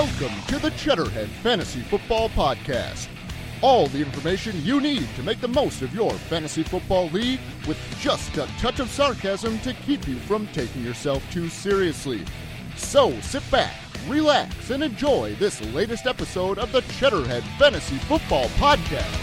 Welcome to the Cheddarhead Fantasy Football Podcast. All the information you need to make the most of your fantasy football league with just a touch of sarcasm to keep you from taking yourself too seriously. So sit back, relax, and enjoy this latest episode of the Cheddarhead Fantasy Football Podcast.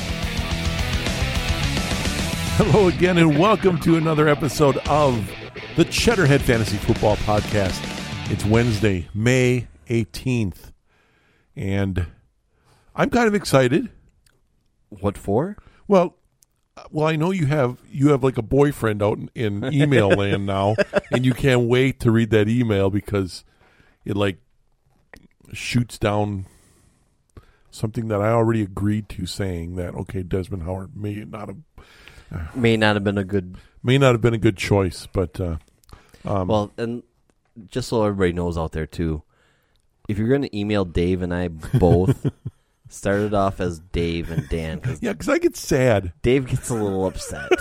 Hello again, and welcome to another episode of the Cheddarhead Fantasy Football Podcast. It's Wednesday, May 18th, and I'm kind of excited. What for? Well, I know you have like a boyfriend out in email land now, and you can't wait to read that email because it like shoots down something that I already agreed to, saying that Desmond Howard may not have been a good choice, but well, and just so everybody knows out there too, if you're going to email Dave and I both, started off as Dave and Dan. Because I get sad. Dave gets a little upset.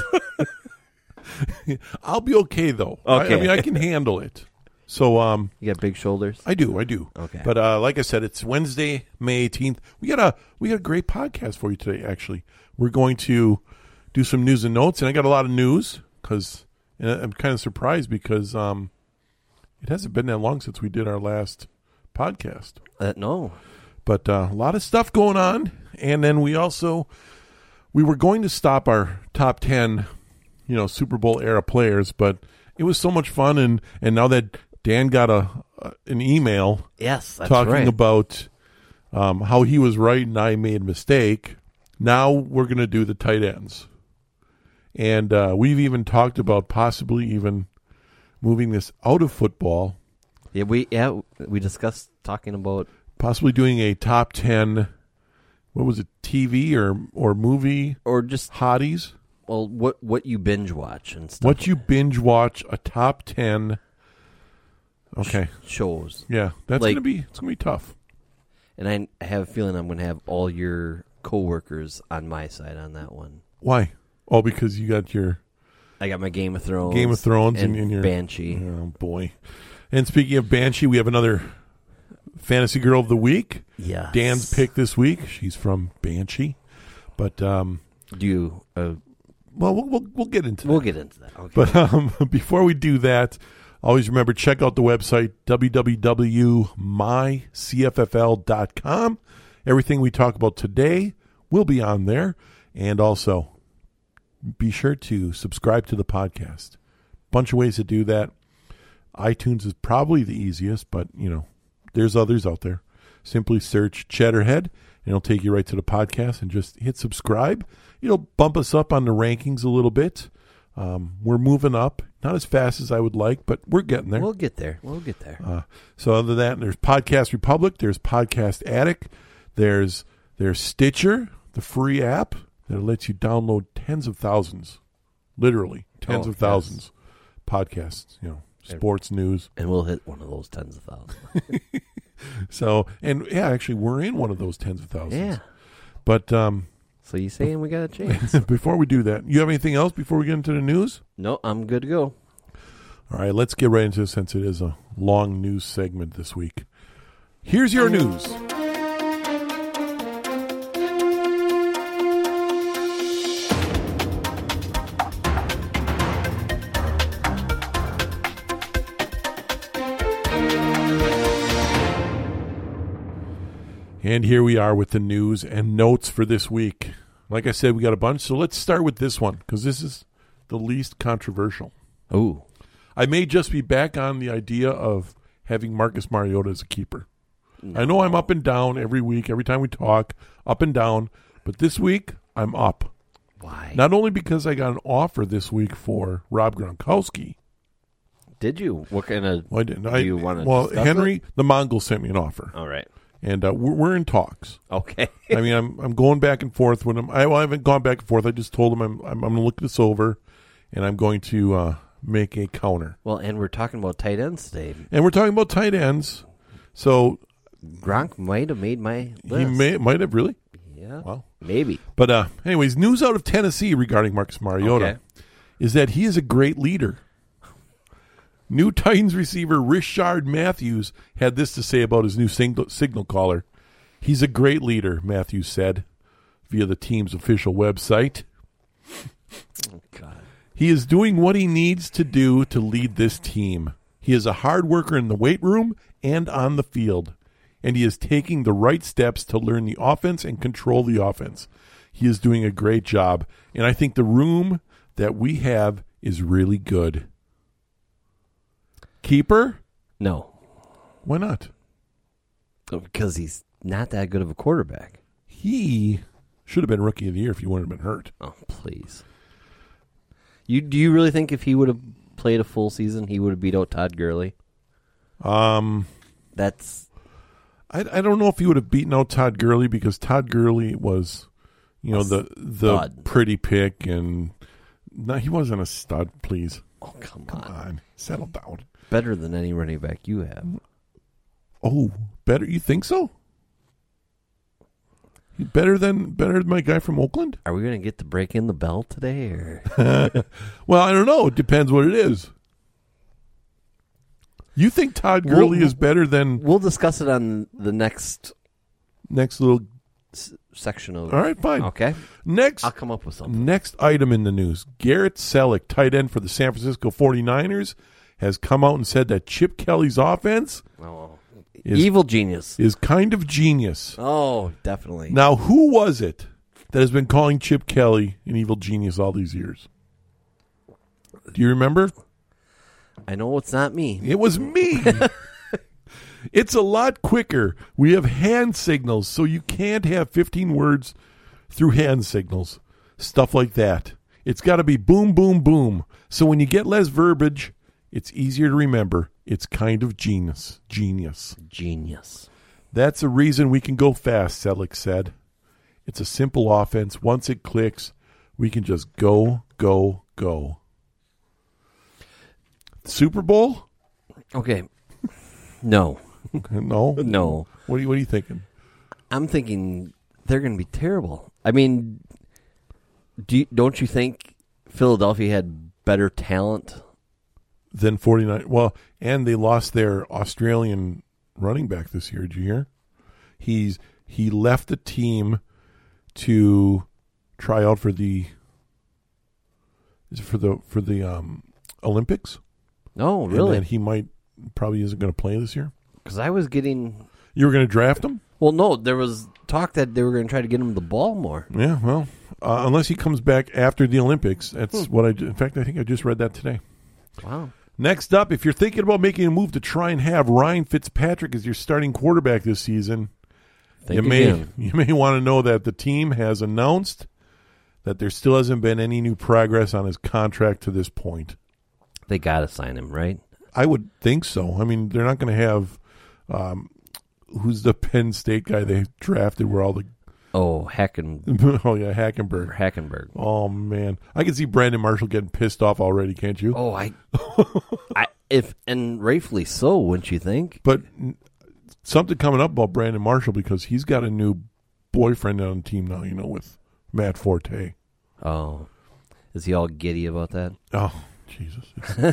I'll be okay though. Okay. I can handle it. So you got big shoulders? I do. Okay. But like I said, it's Wednesday, May 18th. We got a great podcast for you today. Actually, we're going to do some news and notes, and I got a lot of news because I'm kind of surprised because it hasn't been that long since we did our last podcast. No. But a lot of stuff going on, and then we were going to stop our top 10, Super Bowl era players, but it was so much fun, and now that Dan got an email, yes, that's talking right, about how he was right and I made a mistake. Now we're going to do the tight ends, and we've even talked about possibly even moving this out of football. Yeah, we discussed talking about possibly doing a top 10, what was it, TV or movie? Or just hotties? Well, what you binge watch and stuff. What you binge watch, a top 10 shows. Yeah, it's gonna be tough. And I have a feeling I'm gonna have all your coworkers on my side on that one. Why? Oh, because you got I got my Game of Thrones and your Banshee. Oh boy. And speaking of Banshee, we have another Fantasy Girl of the Week. Yes. Dan's pick this week. She's from Banshee. But do you we'll get into that. We'll get into that. Okay. But before we do that, always remember, check out the website www.mycffl.com. Everything we talk about today will be on there, and also be sure to subscribe to the podcast. Bunch of ways to do that. iTunes is probably the easiest, but there's others out there. Simply search Cheddarhead, and it'll take you right to the podcast, and just hit subscribe. It'll bump us up on the rankings a little bit. We're moving up, not as fast as I would like, but we're getting there. We'll get there. So other than that, there's Podcast Republic, there's Podcast Addict, there's Stitcher, the free app that lets you download tens of thousands, literally tens of thousands podcasts, sports news. And we'll hit one of those tens of thousands. So, and yeah, actually, we're in one of those tens of thousands. Yeah. But, so you saying we got a chance? Before we do that, you have anything else before we get into the news? No, I'm good to go. All right, let's get right into it since it is a long news segment this week. Here's your news. And here we are with the news and notes for this week. Like I said, we got a bunch, so let's start with this one, because this is the least controversial. Ooh. I may just be back on the idea of having Marcus Mariota as a keeper. No. I know I'm up and down every week, every time we talk, up and down, but this week, I'm up. Why? Not only because I got an offer this week for Rob Gronkowski. Did you? What kind of... Well, I didn't. Do you want to... Well, Henry, the Mongol, sent me an offer. All right. And we're in talks. Okay. I mean, I'm going back and forth with him. I haven't gone back and forth. I just told him I'm going to look this over, and I'm going to make a counter. Well, and we're talking about tight ends today. And we're talking about tight ends. So Gronk might have made my list. He might have, really? Yeah. Well, maybe. But anyways, news out of Tennessee regarding Marcus Mariota is is that he is a great leader. New Titans receiver Richard Matthews had this to say about his new signal caller. He's a great leader, Matthews said, via the team's official website. Oh, God. He is doing what he needs to do to lead this team. He is a hard worker in the weight room and on the field, and he is taking the right steps to learn the offense and control the offense. He is doing a great job, and I think the room that we have is really good. Keeper? No. Why not? Because he's not that good of a quarterback. He should have been Rookie of the Year if he wouldn't have been hurt. Oh, please. Do you really think if he would have played a full season, he would have beat out Todd Gurley? That's... I don't know if he would have beaten out Todd Gurley because Todd Gurley was, the pretty pick, and no, he wasn't a stud. Please, come on, settle down. Better than any running back you have. Oh, better? You think so? Better than my guy from Oakland? Are we going to get to break in the bell today, or? Well, I don't know. It depends what it is. You think Todd Gurley is better than... We'll discuss it on the next little... section of... All right, fine. Okay. Next, I'll come up with something. Next item in the news. Garrett Selleck, tight end for the San Francisco 49ers, has come out and said that Chip Kelly's offense... evil genius. Is kind of genius. Oh, definitely. Now, who was it that has been calling Chip Kelly an evil genius all these years? Do you remember? I know it's not me. It was me. It's a lot quicker. We have hand signals, so you can't have 15 words through hand signals. Stuff like that. It's got to be boom, boom, boom. So when you get less verbiage, it's easier to remember. It's kind of genius. Genius. That's the reason we can go fast, Selleck said. It's a simple offense. Once it clicks, we can just go, go, go. Super Bowl? Okay. No. No? No. What are you thinking? I'm thinking they're going to be terrible. I mean, don't you think Philadelphia had better talent than 49? Well, and they lost their Australian running back this year. Did you hear? He left the team to try out for the Olympics. Oh, really? And he probably isn't going to play this year. Because I was getting... You were going to draft him? Well, no, there was talk that they were going to try to get him the ball more. Yeah, well, unless he comes back after the Olympics. That's what I do. In fact, I think I just read that today. Wow. Next up, if you're thinking about making a move to try and have Ryan Fitzpatrick as your starting quarterback this season, you may want to know that the team has announced that there still hasn't been any new progress on his contract to this point. They got to sign him, right? I would think so. I mean, they're not going to have who's the Penn State guy they drafted where all the... Oh, Hackenberg. Oh, yeah, Hackenberg. Oh, man. I can see Brandon Marshall getting pissed off already, can't you? Oh, and rightfully so, wouldn't you think? But something coming up about Brandon Marshall because he's got a new boyfriend on the team now, with Matt Forte. Oh. Is he all giddy about that? Oh, Jesus.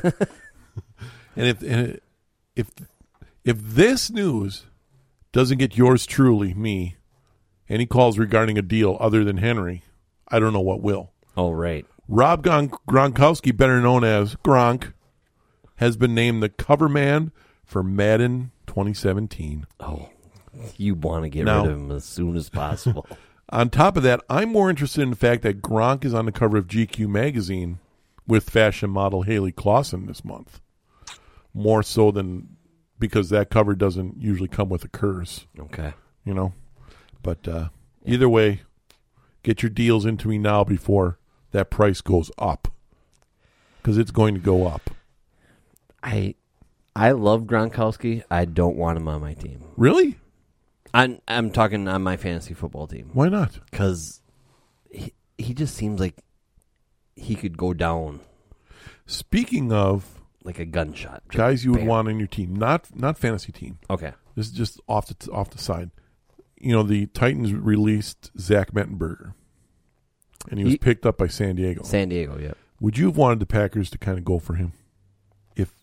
And if this news doesn't get yours truly, me, any calls regarding a deal other than Henry, I don't know what will. Oh, right. Rob Gronkowski, better known as Gronk, has been named the cover man for Madden 2017. Oh, you want to get rid of him as soon as possible. On top of that, I'm more interested in the fact that Gronk is on the cover of GQ magazine with fashion model Haley Clausen this month. More so than because that cover doesn't usually come with a curse. Okay. But either way, get your deals into me now before that price goes up. Because it's going to go up. I love Gronkowski. I don't want him on my team. Really? I'm talking on my fantasy football team. Why not? Because he just seems like he could go down. Speaking of... Like a gunshot. Guys you would want on your team. Not fantasy team. Okay. This is just off the side. The Titans released Zach Mettenberger. And he was picked up by San Diego. San Diego, yeah. Would you have wanted the Packers to kind of go for him? If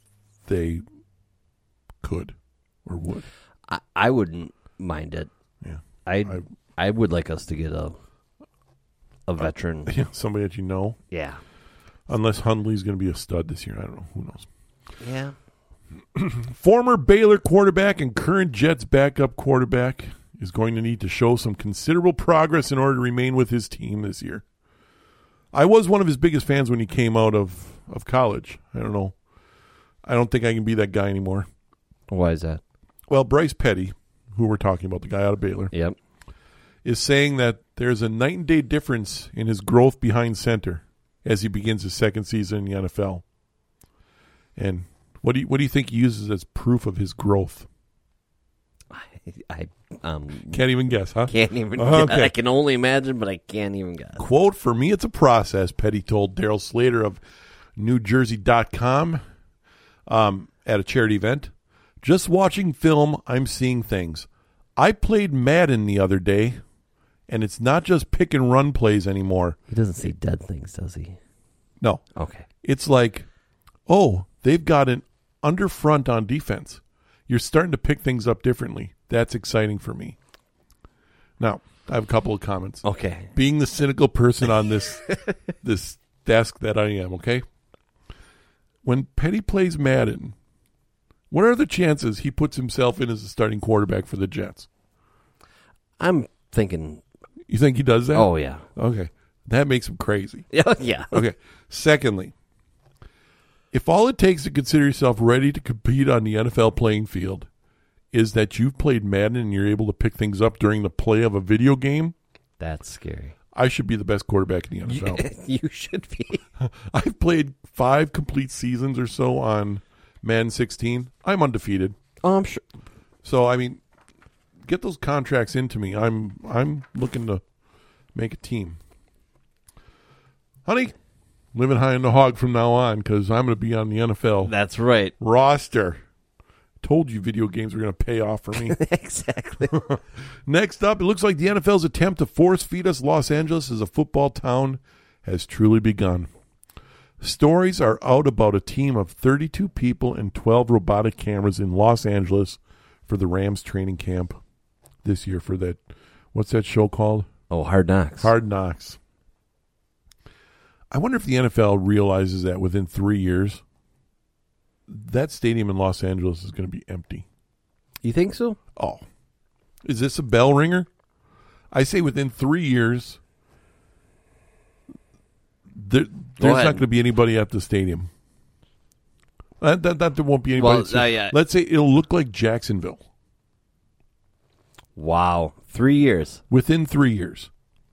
they could or would. I wouldn't mind it. Yeah, I would like us to get a veteran. Yeah, somebody that you know. Yeah. Unless Hundley's going to be a stud this year. I don't know. Who knows? Yeah. Former Baylor quarterback and current Jets backup quarterback is going to need to show some considerable progress in order to remain with his team this year. I was one of his biggest fans when he came out of college. I don't know. I don't think I can be that guy anymore. Why is that? Well, Bryce Petty, who we're talking about, the guy out of Baylor, Yep. is saying that there's a night and day difference in his growth behind center as he begins his second season in the NFL. And what do you think he uses as proof of his growth? I Can't even guess, huh? can't even. Okay. I can only imagine, but I can't even guess. Quote, "For me, it's a process," Petty told Daryl Slater of NewJersey.com at a charity event. "Just watching film, I'm seeing things. I played Madden the other day, and it's not just pick and run plays anymore." He doesn't see dead things, does he? No. Okay. It's like, oh, they've got an underfront on defense. You're starting to pick things up differently. That's exciting for me. Now, I have a couple of comments. Okay. Being the cynical person on this this desk that I am, okay? When Petty plays Madden, what are the chances he puts himself in as a starting quarterback for the Jets? I'm thinking. You think he does that? Oh, yeah. Okay. That makes him crazy. Yeah. Okay. Secondly, if all it takes to consider yourself ready to compete on the NFL playing field is that you've played Madden and you're able to pick things up during the play of a video game, That's scary. I should be the best quarterback in the NFL. You should be. I've played 5 complete seasons or so on Madden 16. I'm undefeated. Oh, I'm sure. So, I mean, get those contracts into me. I'm looking to make a team. Honey, living high in the hog from now on because I'm going to be on the NFL That's right. roster. Told you video games were going to pay off for me. Exactly. Next up, it looks like the NFL's attempt to force feed us Los Angeles as a football town has truly begun. Stories are out about a team of 32 people and 12 robotic cameras in Los Angeles for the Rams training camp this year for that, what's that show called? Oh, Hard Knocks. Hard Knocks. I wonder if the NFL realizes that within 3 years, that stadium in Los Angeles is going to be empty. You think so? Oh. Is this a bell ringer? I say within 3 years, there's not going to be anybody at the stadium. That there won't be anybody. Well, yeah. Let's say it'll look like Jacksonville. Wow. 3 years. Within 3 years.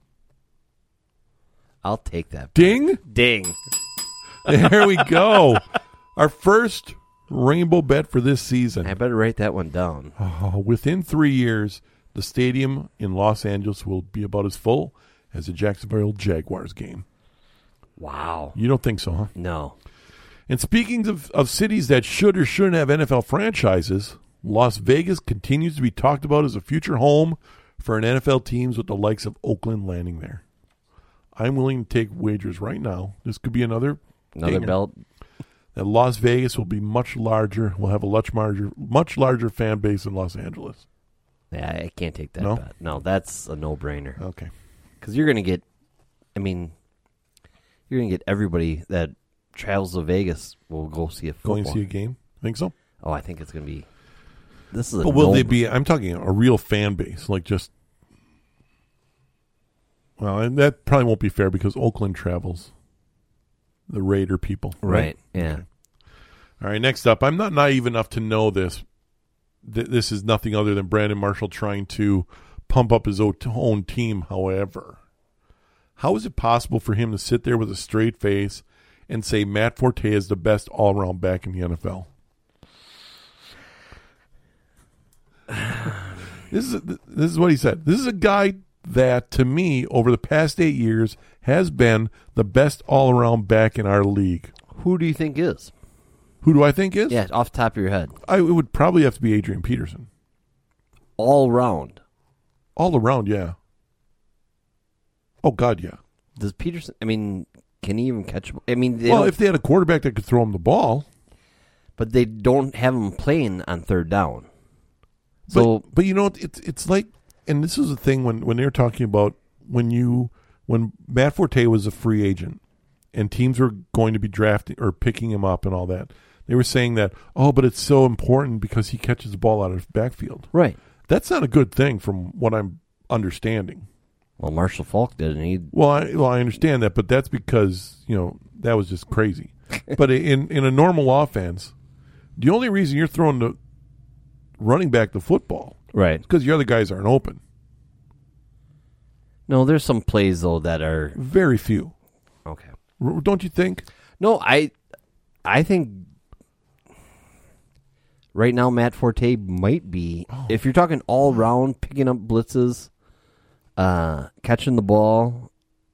I'll take that. Ding. Ding. There we go. Our first rainbow bet for this season. I better write that one down. Within 3 years, the stadium in Los Angeles will be about as full as a Jacksonville Jaguars game. Wow. You don't think so, huh? No. And speaking of cities that should or shouldn't have NFL franchises, Las Vegas continues to be talked about as a future home for an NFL teams with the likes of Oakland landing there. I'm willing to take wagers right now. This could be another dinger. Belt. That Las Vegas will be much larger. Will have a much larger fan base than Los Angeles. Yeah, I can't take that No? bet. No, that's a no-brainer. Okay. Because you're going to get, you're going to get everybody that travels to Vegas will go see a football. Going to see a game? Think so? Oh, I think it's going to be. This is a But will they be? I'm talking a real fan base, like just. Well, and that probably won't be fair because Oakland travels. The Raider people. Right, yeah. Okay. All right, next up. I'm not naive enough to know this. This is nothing other than Brandon Marshall trying to pump up his own team, however. How is it possible for him to sit there with a straight face and say Matt Forte is the best all-around back in the NFL? This is what he said. This is a guy that, to me, over the past 8 years, has been the best all-around back in our league. Who do you think is? Who do I think is? Yeah, off the top of your head. It would probably have to be Adrian Peterson. All around. All around, yeah. Oh, God, yeah. Does Peterson, can he even catch? If they had a quarterback that could throw him the ball. But they don't have him playing on third down. So, but it's like, and this is the thing when they were talking about when Matt Forte was a free agent and teams were going to be drafting or picking him up and all that, they were saying that, but it's so important because he catches the ball out of the backfield. Right. That's not a good thing from what I'm understanding. Well, Marshall Faulk did, and he. Well, I understand that, but that's because that was just crazy. But in a normal offense, the only reason you're throwing the running back the football, right, is because your other guys aren't open. No, there's some plays though that are very few. Okay, don't you think? No, I think right now Matt Forte might be. If you're talking all round, picking up blitzes. Catching the ball,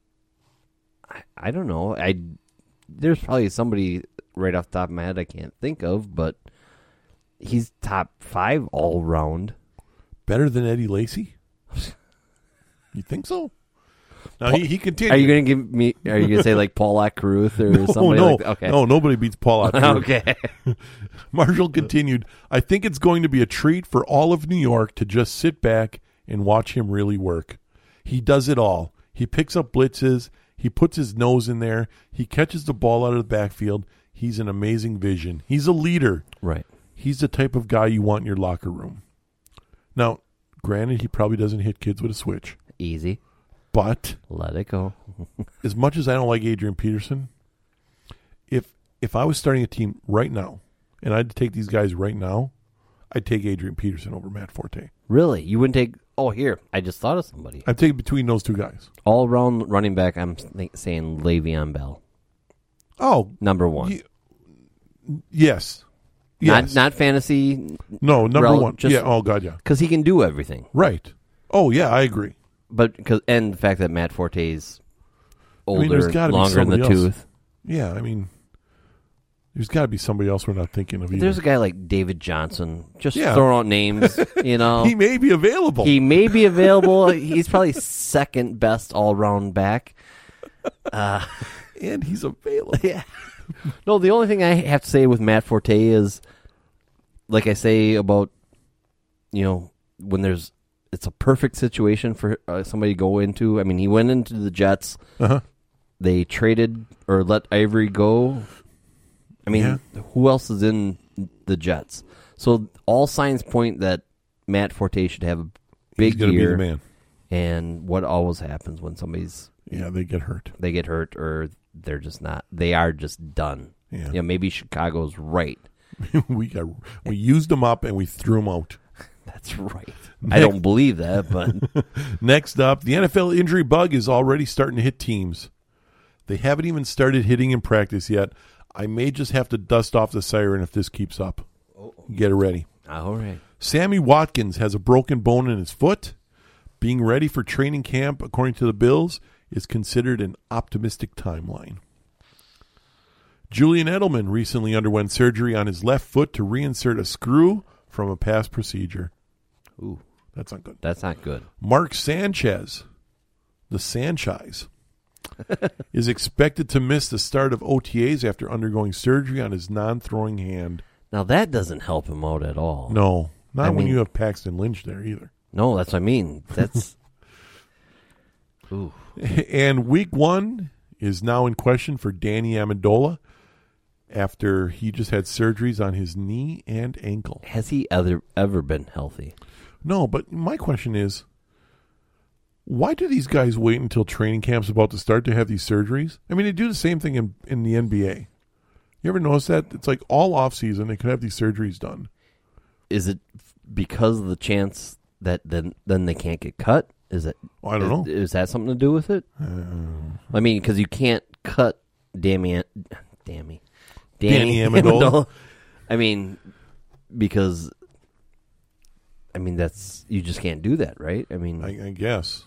I don't know. There's probably somebody right off the top of my head I can't think of, but he's top 5 all round. Better than Eddie Lacy? You think so? Now he continued. Are you going to give me? Are you going to say like Paul Ackruth or somebody like that? Okay. No, nobody beats Paul Ackruth. Okay. Marshall continued. I think it's going to be a treat for all of New York to just sit back and watch him really work. He does it all. He picks up blitzes. He puts his nose in there. He catches the ball out of the backfield. He's an amazing vision. He's a leader. Right. He's the type of guy you want in your locker room. Now, granted, he probably doesn't hit kids with a switch. Easy. But let it go. As much as I don't like Adrian Peterson, if I was starting a team right now and I had to take these guys right now, I'd take Adrian Peterson over Matt Forte. Really? You wouldn't take... Oh, here. I just thought of somebody. I'd take between those two guys. All-around running back, I'm saying Le'Veon Bell. Oh. Number 1. Yes. Not fantasy. No, number 1. Yeah, oh, God, yeah. Because he can do everything. Right. Oh, yeah, I agree. And the fact that Matt Forte's older, there's longer in the tooth. Yeah, there's got to be somebody else we're not thinking of either. There's a guy like David Johnson. Just throwing out names, He may be available. He's probably second best all-round back. And he's available. Yeah. No, the only thing I have to say with Matt Forte is, like I say about, when it's a perfect situation for somebody to go into. He went into the Jets. Uh-huh. They traded or let Ivory go. Who else is in the Jets? So all signs point that Matt Forte should have a big year. Be the man. And what always happens when somebody's... Yeah, they get hurt. They get hurt or they're just not... They are just done. Yeah. Maybe Chicago's right. We used them up and we threw them out. That's right. I don't believe that, but... Next up, the NFL injury bug is already starting to hit teams. They haven't even started hitting in practice yet. I may just have to dust off the siren if this keeps up. Get it ready. All right. Sammy Watkins has a broken bone in his foot. Being ready for training camp, according to the Bills, is considered an optimistic timeline. Julian Edelman recently underwent surgery on his left foot to reinsert a screw from a past procedure. Ooh, that's not good. That's not good. Mark Sanchez, the Sanchez, is expected to miss the start of OTAs after undergoing surgery on his non-throwing hand. Now, that doesn't help him out at all. No, not when you have Paxton Lynch there either. No, that's what I mean. That's... Ooh. And week 1 is now in question for Danny Amendola after he just had surgeries on his knee and ankle. Has he ever been healthy? No, but my question is, why do these guys wait until training camp's about to start to have these surgeries? They do the same thing in the NBA. You ever notice that? It's like all off-season they could have these surgeries done. Is it because of the chance that then they can't get cut? Is it? I don't know. Is that something to do with it? Because you can't cut Danny Amendola. Because that's, you just can't do that, right? I guess.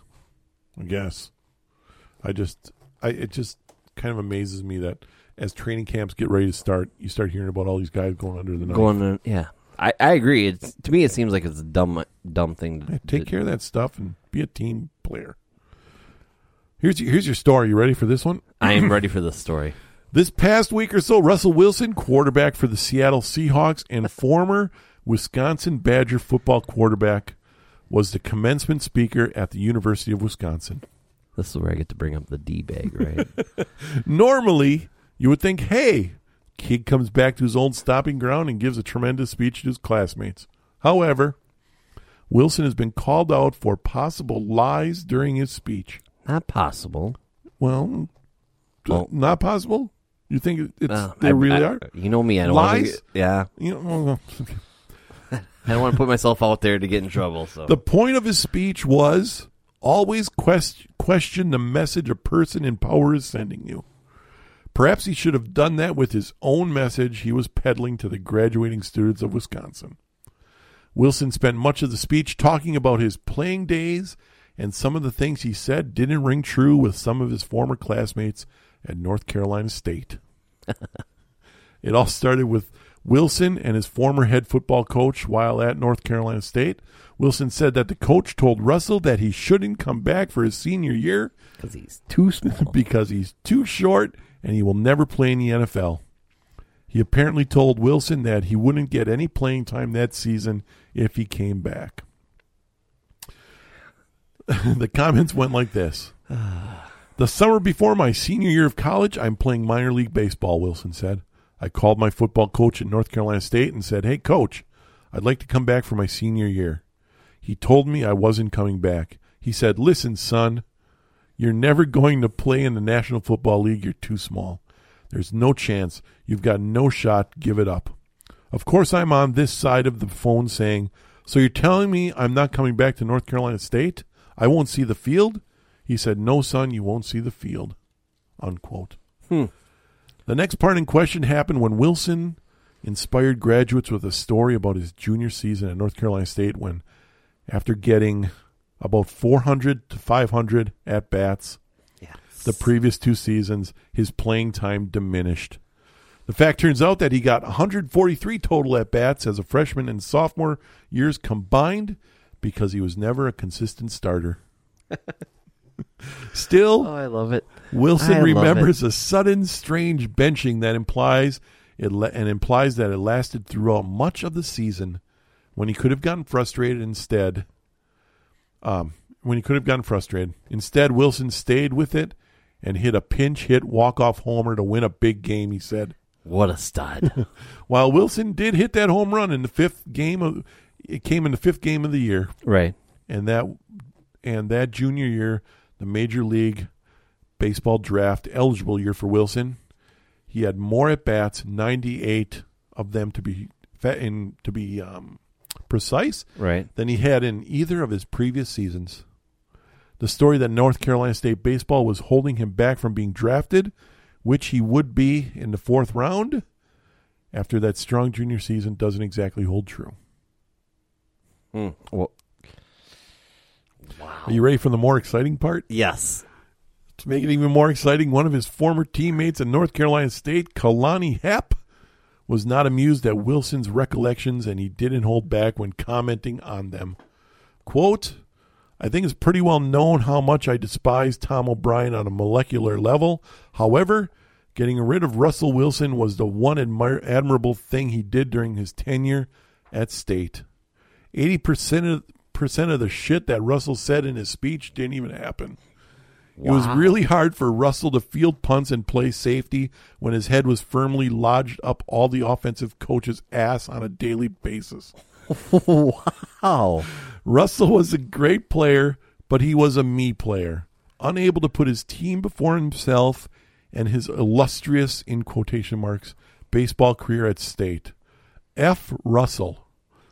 It just kind of amazes me that as training camps get ready to start, you start hearing about all these guys going under the knife. Yeah. I agree. To me, it seems like it's a dumb thing. Take care of that stuff and be a team player. Here's your story. You ready for this one? I am ready for this story. This past week or so, Russell Wilson, quarterback for the Seattle Seahawks and former Wisconsin Badger football quarterback, was the commencement speaker at the University of Wisconsin. This is where I get to bring up the D-bag, right? Normally, you would think, hey, kid comes back to his old stomping ground and gives a tremendous speech to his classmates. However, Wilson has been called out for possible lies during his speech. Not possible. Well, not possible? You think they really are? You know me. I don't lies? want to yeah. You know, I don't want to put myself out there to get in trouble. So the point of his speech was always question the message a person in power is sending you. Perhaps he should have done that with his own message he was peddling to the graduating students of Wisconsin. Wilson spent much of the speech talking about his playing days, and some of the things he said didn't ring true with some of his former classmates at North Carolina State. It all started with Wilson and his former head football coach while at North Carolina State. Wilson said that the coach told Russell that he shouldn't come back for his senior year because he's too small, because he's too short, and he will never play in the NFL. He apparently told Wilson that he wouldn't get any playing time that season if he came back. The comments went like this. The summer before my senior year of college, I'm playing minor league baseball, Wilson said. I called my football coach at North Carolina State and said, hey, coach, I'd like to come back for my senior year. He told me I wasn't coming back. He said, listen, son, you're never going to play in the National Football League. You're too small. There's no chance. You've got no shot. Give it up. Of course, I'm on this side of the phone saying, so you're telling me I'm not coming back to North Carolina State? I won't see the field? He said, no, son, you won't see the field, unquote. The next part in question happened when Wilson inspired graduates with a story about his junior season at North Carolina State when, after getting about 400 to 500 at-bats the previous two seasons, his playing time diminished. The fact turns out that he got 143 total at-bats as a freshman and sophomore years combined because he was never a consistent starter. Still, I love it. Wilson remembers a sudden, strange benching that implies that it lasted throughout much of the season when he could have gotten frustrated instead. Instead, Wilson stayed with it and hit a pinch hit walk-off homer to win a big game, he said. What a stud. While Wilson did hit that home run in the fifth game it came in the fifth game of the year. Right. And that junior year, the Major League Baseball draft eligible year for Wilson, he had more at bats, 98 of them to be precise, right, than he had in either of his previous seasons. The story that North Carolina State baseball was holding him back from being drafted, which he would be in the fourth round after that strong junior season, doesn't exactly hold true. Well, wow. Are you ready for the more exciting part? Yes. To make it even more exciting, one of his former teammates at North Carolina State, Kalani Hepp, was not amused at Wilson's recollections, and he didn't hold back when commenting on them. Quote, I think it's pretty well known how much I despise Tom O'Brien on a molecular level. However, getting rid of Russell Wilson was the one admirable thing he did during his tenure at State. 80% of the shit that Russell said in his speech didn't even happen. Wow. It was really hard for Russell to field punts and play safety when his head was firmly lodged up all the offensive coach's ass on a daily basis. Wow. Russell was a great player, but he was a me player, unable to put his team before himself and his illustrious, in quotation marks, baseball career at State. F. Russell.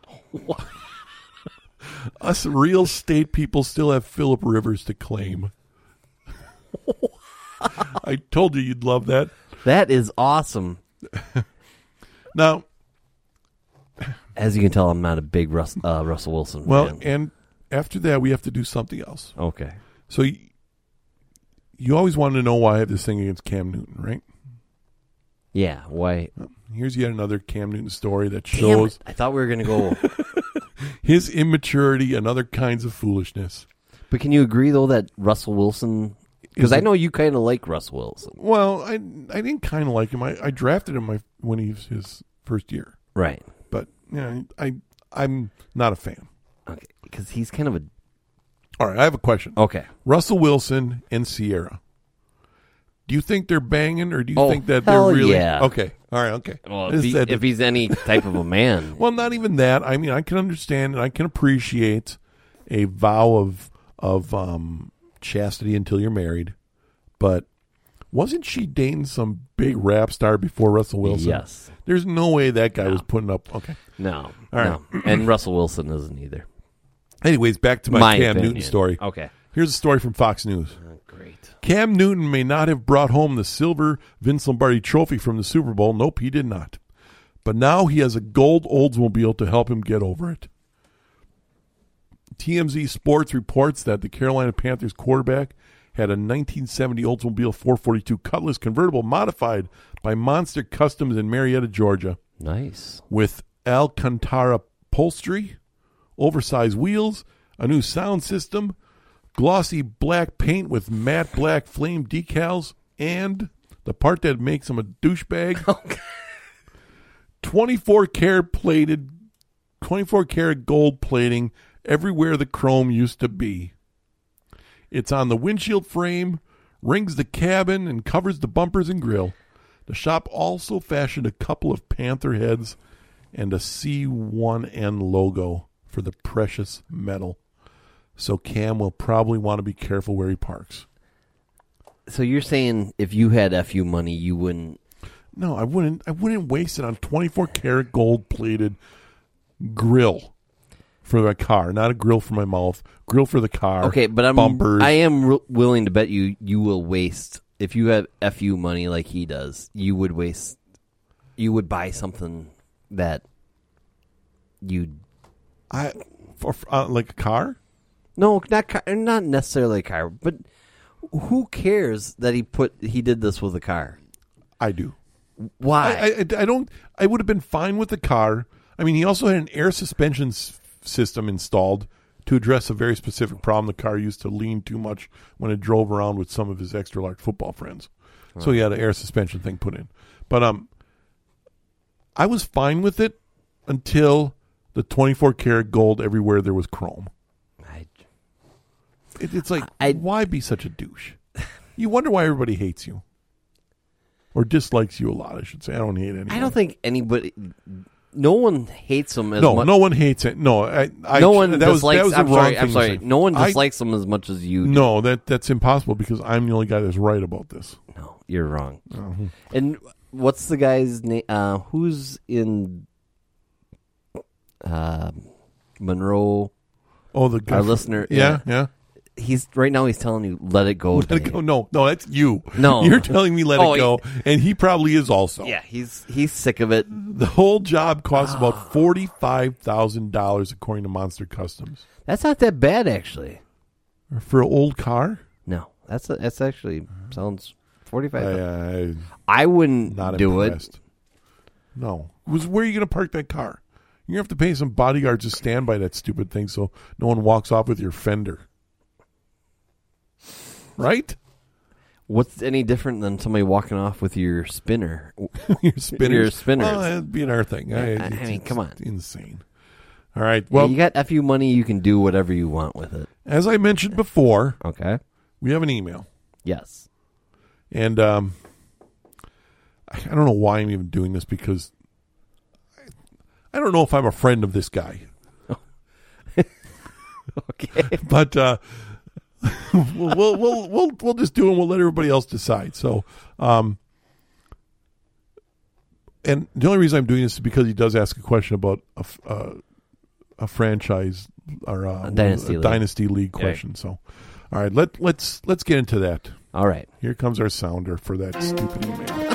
Us real State people still have Phillip Rivers to claim. I told you you'd love that. That is awesome. Now, as you can tell, I'm not a big Russell Wilson fan. Well, and after that, we have to do something else. Okay. So you always wanted to know why I have this thing against Cam Newton, right? Yeah, why? Here's yet another Cam Newton story that shows. I thought we were going to go his immaturity and other kinds of foolishness. But can you agree, though, that Russell Wilson Because I know you kind of like Russ Wilson. Well, I didn't kind of like him. I drafted him when he was his first year. Right. But I'm not a fan. Okay, because he's kind of a... All right, I have a question. Okay. Russell Wilson and Sierra. Do you think they're banging, or do you think that hell they're really... yeah. Okay, all right, okay. Well, if he's any type of a man. Well, not even that. I mean, I can understand and I can appreciate a vow of chastity until you're married, but wasn't she dating some big rap star before Russell Wilson? Yes. There's no way that guy was putting up... Okay. No. All right. No. And Russell Wilson isn't either. Anyways, back to my Cam opinion. Newton story. Okay. Here's a story from Fox News. Oh, great. Cam Newton may not have brought home the silver Vince Lombardi trophy from the Super Bowl. Nope, he did not. But now he has a gold Oldsmobile to help him get over it. TMZ Sports reports that the Carolina Panthers quarterback had a 1970 Oldsmobile 442 Cutlass convertible modified by Monster Customs in Marietta, Georgia. Nice. With Alcantara upholstery, oversized wheels, a new sound system, glossy black paint with matte black flame decals, and the part that makes him a douchebag, 24 karat gold plating everywhere the chrome used to be. It's on the windshield frame, rings the cabin, and covers the bumpers and grill. The shop also fashioned a couple of panther heads and a C1N logo for the precious metal. So Cam will probably want to be careful where he parks. So you're saying if you had FU money, you wouldn't... No, I wouldn't waste it on 24 karat gold plated grill for my car. Not a grill for my mouth. Grill for the car. Okay, but bumpers. I am willing to bet you will waste... If you have FU money like he does, you would buy something that you'd... like a car? No, not necessarily a car, but who cares that he did this with a car? I do. Why? I don't. I would have been fine with the car. I mean, he also had an air suspension system installed to address a very specific problem the car used to lean too much when it drove around with some of his extra large football friends. Right. So he had an air suspension thing put in. But I was fine with it until the 24 karat gold everywhere there was chrome. It's like, why be such a douche? You wonder why everybody hates you. Or dislikes you a lot, I should say. I don't hate anyone. I don't think anybody... No one hates him as much. No one hates it. No, no one dislikes... I'm sorry. No one dislikes him as much as you do. No, that's impossible because I'm the only guy that's right about this. No, you're wrong. Uh-huh. And what's the guy's name? Who's in Monroe? Oh, the guy. Our listener. Yeah. He's telling you, let it go. Let it go. No, that's you. No. You're telling me let it go, and he probably is also. Yeah, he's sick of it. The whole job costs about $45,000 according to Monster Customs. That's not that bad, actually. For an old car? No, that's actually sounds $45,000. I wouldn't not do impressed. It. No, where are you going to park that car? You're going to have to pay some bodyguards to stand by that stupid thing so no one walks off with your fender. Right? What's any different than somebody walking off with your spinner? Your spinners? Well, that'd that'd be our thing. I mean, come on. It's insane. All right. Well, you got FU money. You can do whatever you want with it. As I mentioned before, okay, we have an email. Yes. And I don't know why I'm even doing this because I don't know if I'm a friend of this guy. Okay. But we'll just do it and we'll let everybody else decide. So, and the only reason I'm doing this is because he does ask a question about a franchise or a dynasty league question. Okay. So, all right, let's get into that. All right, here comes our sounder for that stupid email.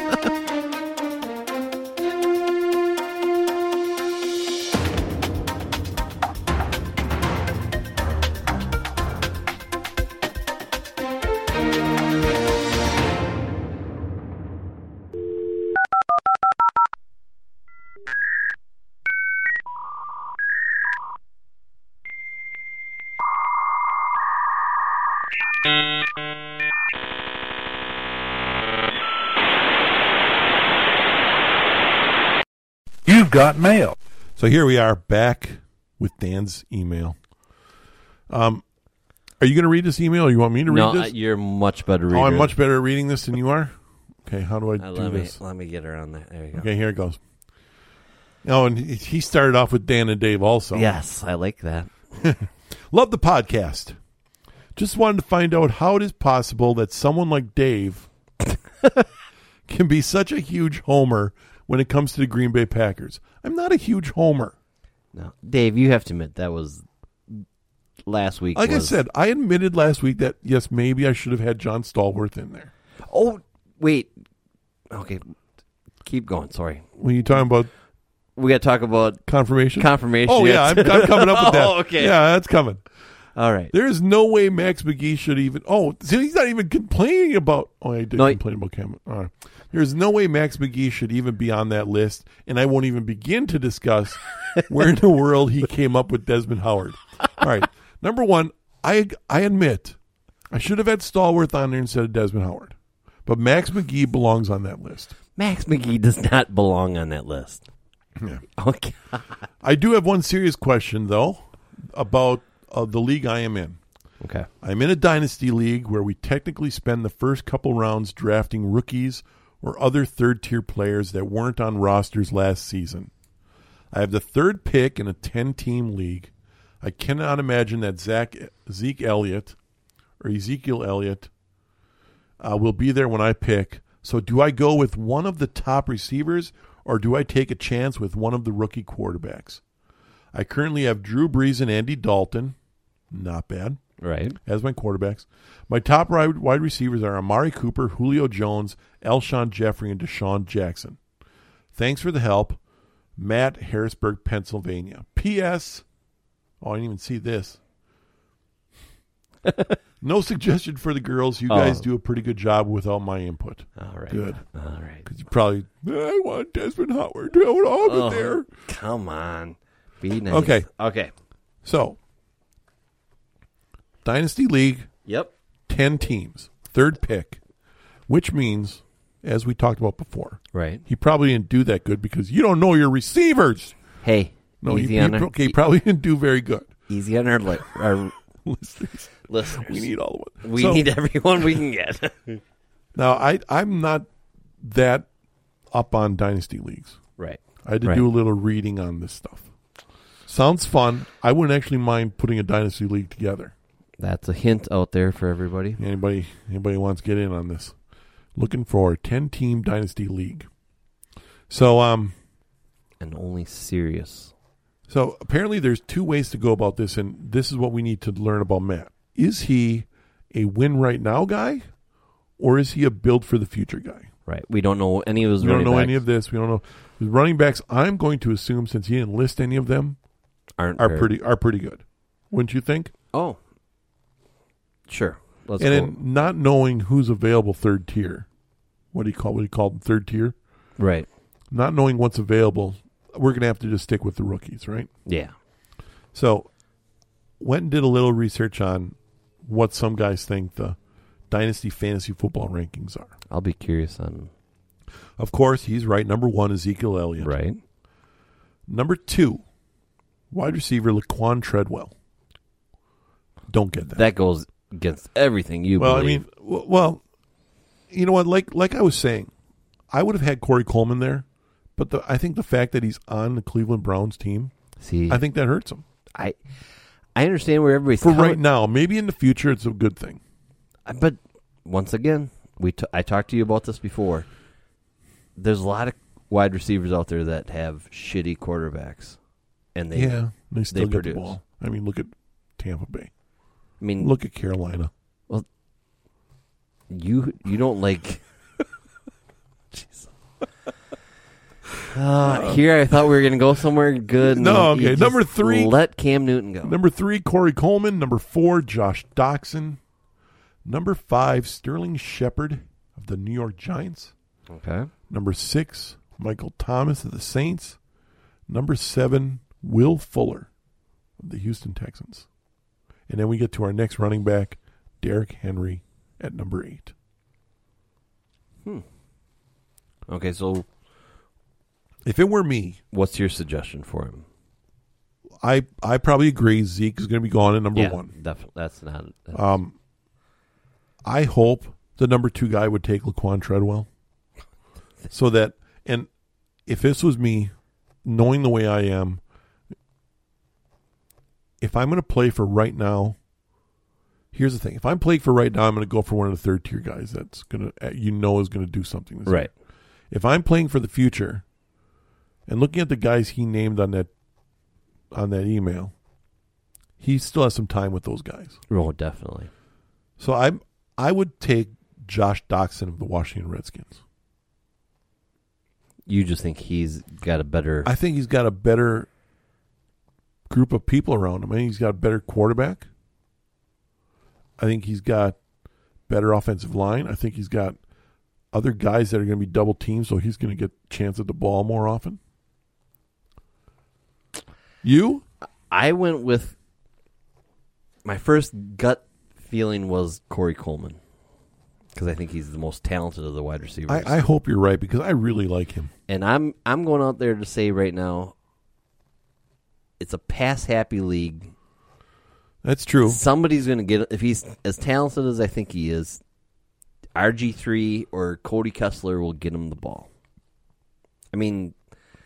got mail. So here we are back with Dan's email. Are you going to read this email, or you want me to read this? No, you're much better reader. Oh, I'm much better at reading this than you are? Okay, how do I do this? Let me get around there. There you go. Okay, here it goes. Oh, and he started off with Dan and Dave also. Yes, I like that. Love the podcast. Just wanted to find out how it is possible that someone like Dave can be such a huge homer when it comes to the Green Bay Packers. I'm not a huge homer. No, Dave, you have to admit that was last week. Like I said, I admitted last week that, yes, maybe I should have had John Stallworth in there. Oh, wait. Okay, keep going. Sorry. When you're talking about we got to talk about confirmation. Confirmation. Oh, yeah, I'm coming up with that. Oh, okay. Yeah, that's coming. All right. There is no way Max McGee should even... Oh, so he's not even complaining about... Oh, I did complain about Cam. All right. There's no way Max McGee should even be on that list, and I won't even begin to discuss where in the world he came up with Desmond Howard. All right. Number one, I admit I should have had Stallworth on there instead of Desmond Howard. But Max McGee belongs on that list. Max McGee does not belong on that list. Yeah. Okay. I do have one serious question, though, about the league I am in. Okay. I'm in a dynasty league where we technically spend the first couple rounds drafting rookies or other third-tier players that weren't on rosters last season. I have the third pick in a 10-team league. I cannot imagine that Ezekiel Elliott will be there when I pick. So do I go with one of the top receivers, or do I take a chance with one of the rookie quarterbacks? I currently have Drew Brees and Andy Dalton. Not bad. Right. As my quarterbacks. My top wide receivers are Amari Cooper, Julio Jones, Alshon Jeffrey, and Deshaun Jackson. Thanks for the help. Matt, Harrisburg, Pennsylvania. P.S. Oh, I didn't even see this. No suggestion for the girls. You guys do a pretty good job without my input. All right. Good. All right. Because you probably, I want Desmond Howard. I want all of it there. Come on. Be nice. Okay. Okay. So, Dynasty League. Yep. 10 teams. Third pick. Which means, as we talked about before, right? He probably didn't do that good because you don't know your receivers. Hey. No, he probably didn't do very good. Easy on our listeners. We need all of it. We need everyone we can get. Now, I'm not that up on Dynasty Leagues. Right. I had to do a little reading on this stuff. Sounds fun. I wouldn't actually mind putting a Dynasty League together. That's a hint out there for everybody. Anybody wants to get in on this? Looking for a 10-team Dynasty League. So, and only serious. So apparently there's two ways to go about this, and this is what we need to learn about Matt. Is he a win right now guy, or is he a build for the future guy? Right. We don't know any of his running backs. We don't know any of this. We don't know. His running backs, I'm going to assume, since he didn't list any of them, are pretty good. Wouldn't you think? Oh. Sure. Then not knowing who's available third tier. What do you call them, third tier? Right. Not knowing what's available, we're going to have to just stick with the rookies, right? Yeah. So, went and did a little research on what some guys think the Dynasty Fantasy Football rankings are. I'll be curious on... Of course, he's right. Number 1, Ezekiel Elliott. Right. Number 2, wide receiver Laquan Treadwell. Don't get that. That goes against everything you believe. Well, you know what? Like I was saying, I would have had Corey Coleman there, but I think the fact that he's on the Cleveland Browns team, I think that hurts him. I understand where everybody's for right now. Maybe in the future, it's a good thing. But once again, I talked to you about this before. There's a lot of wide receivers out there that have shitty quarterbacks, and they still get produce. the ball. I mean, look at Tampa Bay. I mean, look at Carolina. Well, you don't like. Jeez. Here, I thought we were going to go somewhere good. No, okay. Number 3, let Cam Newton go. Number 3, Corey Coleman. Number 4, Josh Doxson. Number 5, Sterling Shepard of the New York Giants. Okay. Number 6, Michael Thomas of the Saints. Number 7, Will Fuller of the Houston Texans. And then we get to our next running back, Derrick Henry, at number 8. Okay, so If it were me, What's your suggestion for him? I probably agree Zeke is going to be gone at number one. Definitely. That's not. I hope the number 2 guy would take Laquan Treadwell. So that, and if this was me, knowing the way I am, if I'm going to play for right now, here's the thing. If I'm playing for right now, I'm going to go for one of the third-tier guys that's going to, is going to do something this year. If I'm playing for the future, and looking at the guys he named on that email, he still has some time with those guys. Oh, definitely. So I would take Josh Doxson of the Washington Redskins. You just think he's got a better... I think he's got a better group of people around him. I think he's got a better quarterback. I think he's got better offensive line. I think he's got other guys that are going to be double teamed, so he's going to get a chance at the ball more often. You? I went with... My first gut feeling was Corey Coleman, because I think he's the most talented of the wide receivers. I hope you're right, because I really like him. And I'm going out there to say right now, it's a pass-happy league. That's true. Somebody's going to get, if he's as talented as I think he is, RG3 or Cody Kessler will get him the ball. I mean...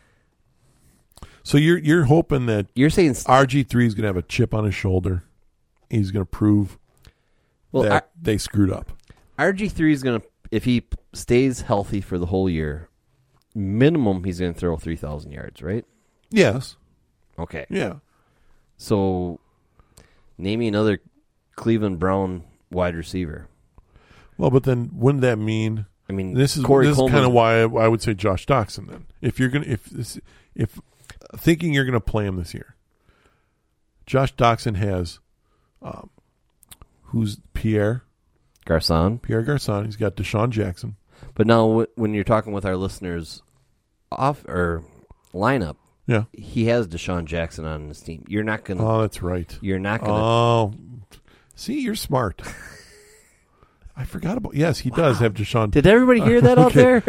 So you're hoping that you're saying RG3 is going to have a chip on his shoulder. He's going to prove that they screwed up. RG3 is going to, if he stays healthy for the whole year, minimum he's going to throw 3,000 yards, right? Yes. Okay. Yeah. So, name me another Cleveland Brown wide receiver. Well, but then wouldn't that mean? I mean, this is kind of why I would say Josh Doxson. Then, if you're gonna, if thinking you're going to play him this year, Josh Doxson has, who's Pierre Garçon. He's got Deshaun Jackson. But now, when you're talking with our listeners off or lineup, yeah, he has Deshaun Jackson on his team. You're not going to. Oh, that's right. You're not going to. Oh, see, you're smart. I forgot about. Yes, he does have Deshaun. Did everybody hear that out there?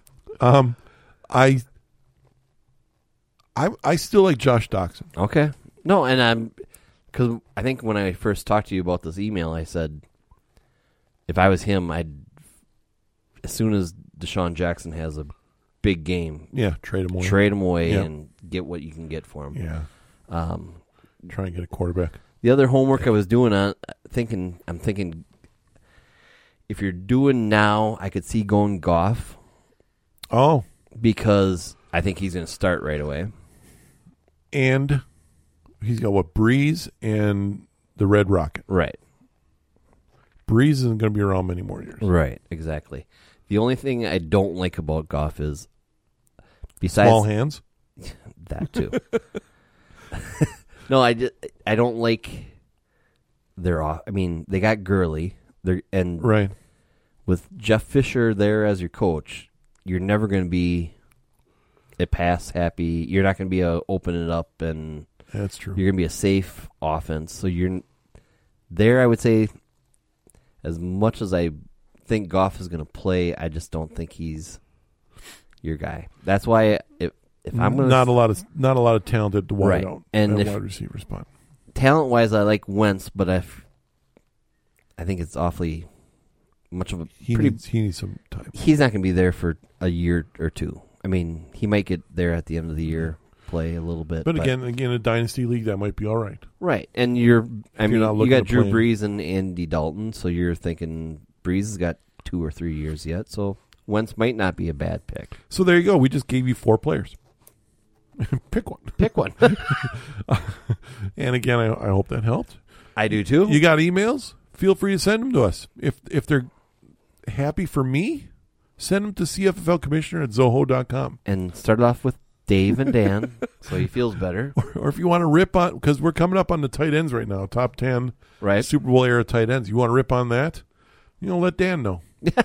I still like Josh Doxson. Okay. No, and because I think when I first talked to you about this email, I said if I was him, I'd, as soon as Deshaun Jackson has a big game, trade him away, and get what you can get for him. Yeah. Try and get a quarterback. The other homework I was doing, I'm thinking, if you're doing now, I could see going Goff. Oh, because I think he's going to start right away. And he's got Breeze and the Red Rocket. Right. Breeze isn't going to be around many more years. Right, exactly. The only thing I don't like about Goff is, besides small hands, that too. No, I don't like their off. I mean, they got Gurley, and right with Jeff Fisher there as your coach, you're never going to be a pass happy. You're not going to be open it up, and that's true. You're going to be a safe offense. So you're there. I would say, as much as I think Goff is going to play, I just don't think he's your guy. That's why if I'm going not a lot of talent at the wide right. And wide receiver spot. Talent wise, I like Wentz, but I think it's awfully much of a he needs some time. He's not going to be there for a year or two. I mean, he might get there at the end of the year, play a little bit. But again, a dynasty league, that might be all right. Right. And you got Drew Brees and Andy Dalton, so you're thinking Brees has got 2 or 3 years yet, so Wentz might not be a bad pick. So there you go. We just gave you 4 players. Pick one. Pick one. And again, I hope that helped. I do too. You got emails? Feel free to send them to us. If they're happy for me, send them to cfflcommissioner@zoho.com. And start off with Dave and Dan, so he feels better. Or if you want to rip on, because we're coming up on the tight ends right now, top 10 right. Super Bowl era tight ends. You want to rip on that? Let Dan know.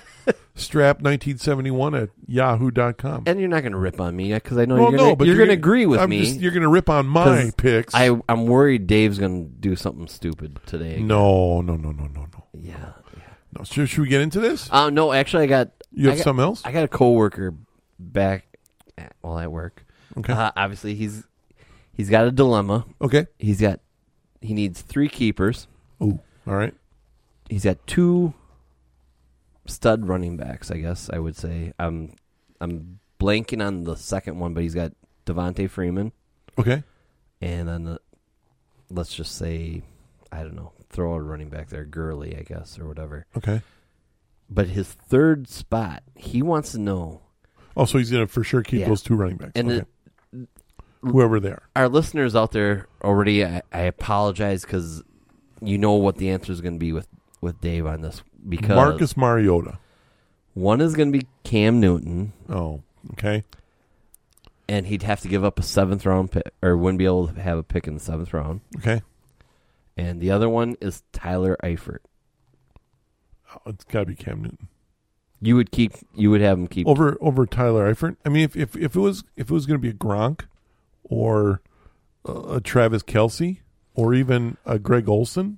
Strap1971@yahoo.com. And you're not going to rip on me because I know you're going to agree with me. You're going to rip on my picks. I'm worried Dave's going to do something stupid today. Again. No. Yeah. No. Should we get into this? No, actually, You have something else? I got a coworker back. at work. Okay. Obviously, he's got a dilemma. Okay. He needs 3 keepers. Ooh. All right. He's got 2 stud running backs, I guess I would say. I'm blanking on the second one, but he's got Devontae Freeman. Okay. And then let's just say, I don't know, throw a running back there, Gurley, I guess, or whatever. Okay. But his third spot, he wants to know. Oh, so he's going to for sure keep those 2 running backs. And whoever they are. Our listeners out there already, I apologize because you know what the answer is going to be with Dave on this. Because Marcus Mariota. One is going to be Cam Newton. Oh, okay. And he'd have to give up a 7th round pick, or wouldn't be able to have a pick in the 7th round. Okay. And the other one is Tyler Eifert. Oh, it's got to be Cam Newton. You would have him keep over Tyler Eifert. I mean, if it was going to be a Gronk, or a Travis Kelce, or even a Greg Olsen.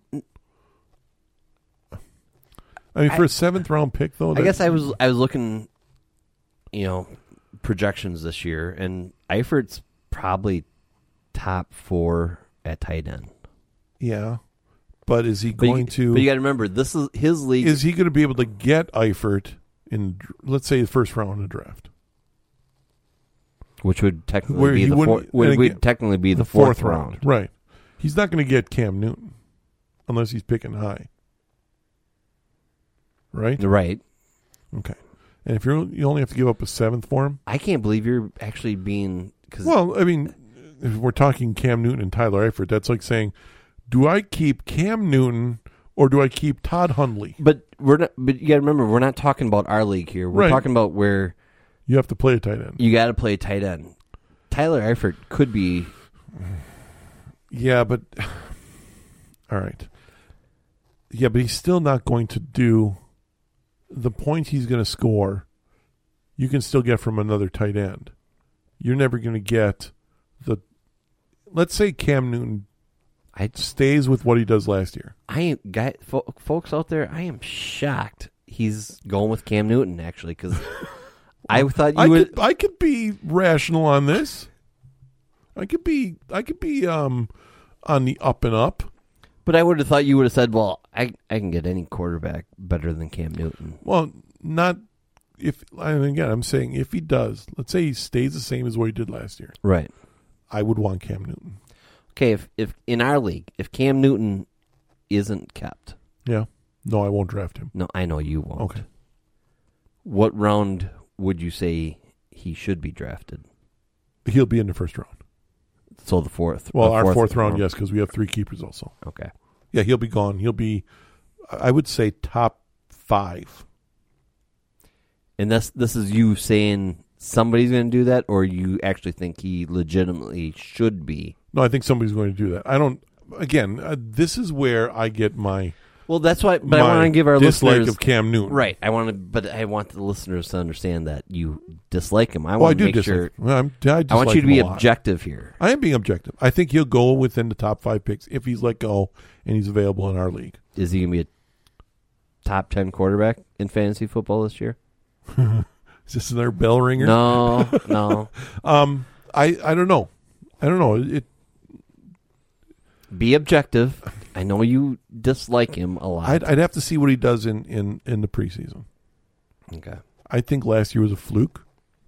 I mean, for a 7th round pick, though. I guess I was looking, projections this year, and Eifert's probably top 4 at tight end. Yeah, but is he going to? But you got to remember, this is his league. Is he going to be able to get Eifert in, let's say, the first round of the draft? Which would technically be the fourth round. Right. He's not going to get Cam Newton unless he's picking high. Right? Right. Okay. And if you only have to give up a 7th for him? I can't believe you're actually being... Well, I mean, if we're talking Cam Newton and Tyler Eifert, that's like saying, do I keep Cam Newton or do I keep Todd Hundley? But you got to remember, we're not talking about our league here. We're talking about where... You have to play a tight end. You got to play tight end. Tyler Eifert could be... Yeah, but... All right. Yeah, but he's still not going to do... The points he's going to score, you can still get from another tight end. You're never going to get the... Let's say Cam Newton stays with what he does last year. Folks out there, I am shocked he's going with Cam Newton, actually, because... I thought I could be rational on this. I could be on the up and up. But I would have thought you would have said, "Well, I can get any quarterback better than Cam Newton." Well, not if. And again, I'm saying if he does, let's say he stays the same as what he did last year. Right. I would want Cam Newton. Okay, if in our league, if Cam Newton isn't kept, yeah, no, I won't draft him. No, I know you won't. Okay. What round would you say he should be drafted? He'll be in the first round. So the fourth. Well, our fourth round, yes, because we have 3 keepers also. Okay. Yeah, he'll be gone. He'll be, I would say, top 5. And this is you saying somebody's going to do that, or you actually think he legitimately should be? No, I think somebody's going to do that. I don't. Again, this is where I get my. Well, that's why. But I want to give our dislike listeners of Cam Newton. Right. I want the listeners to understand that you dislike him. I do make dislike sure. Well, I want you to be objective here. I am being objective. I think he'll go within the top 5 picks if he's let go and he's available in our league. Is he going to be a top 10 quarterback in fantasy football this year? Is this another bell ringer? No. I don't know. I don't know. Be objective. I know you dislike him a lot. I'd have to see what he does in the preseason. Okay. I think last year was a fluke.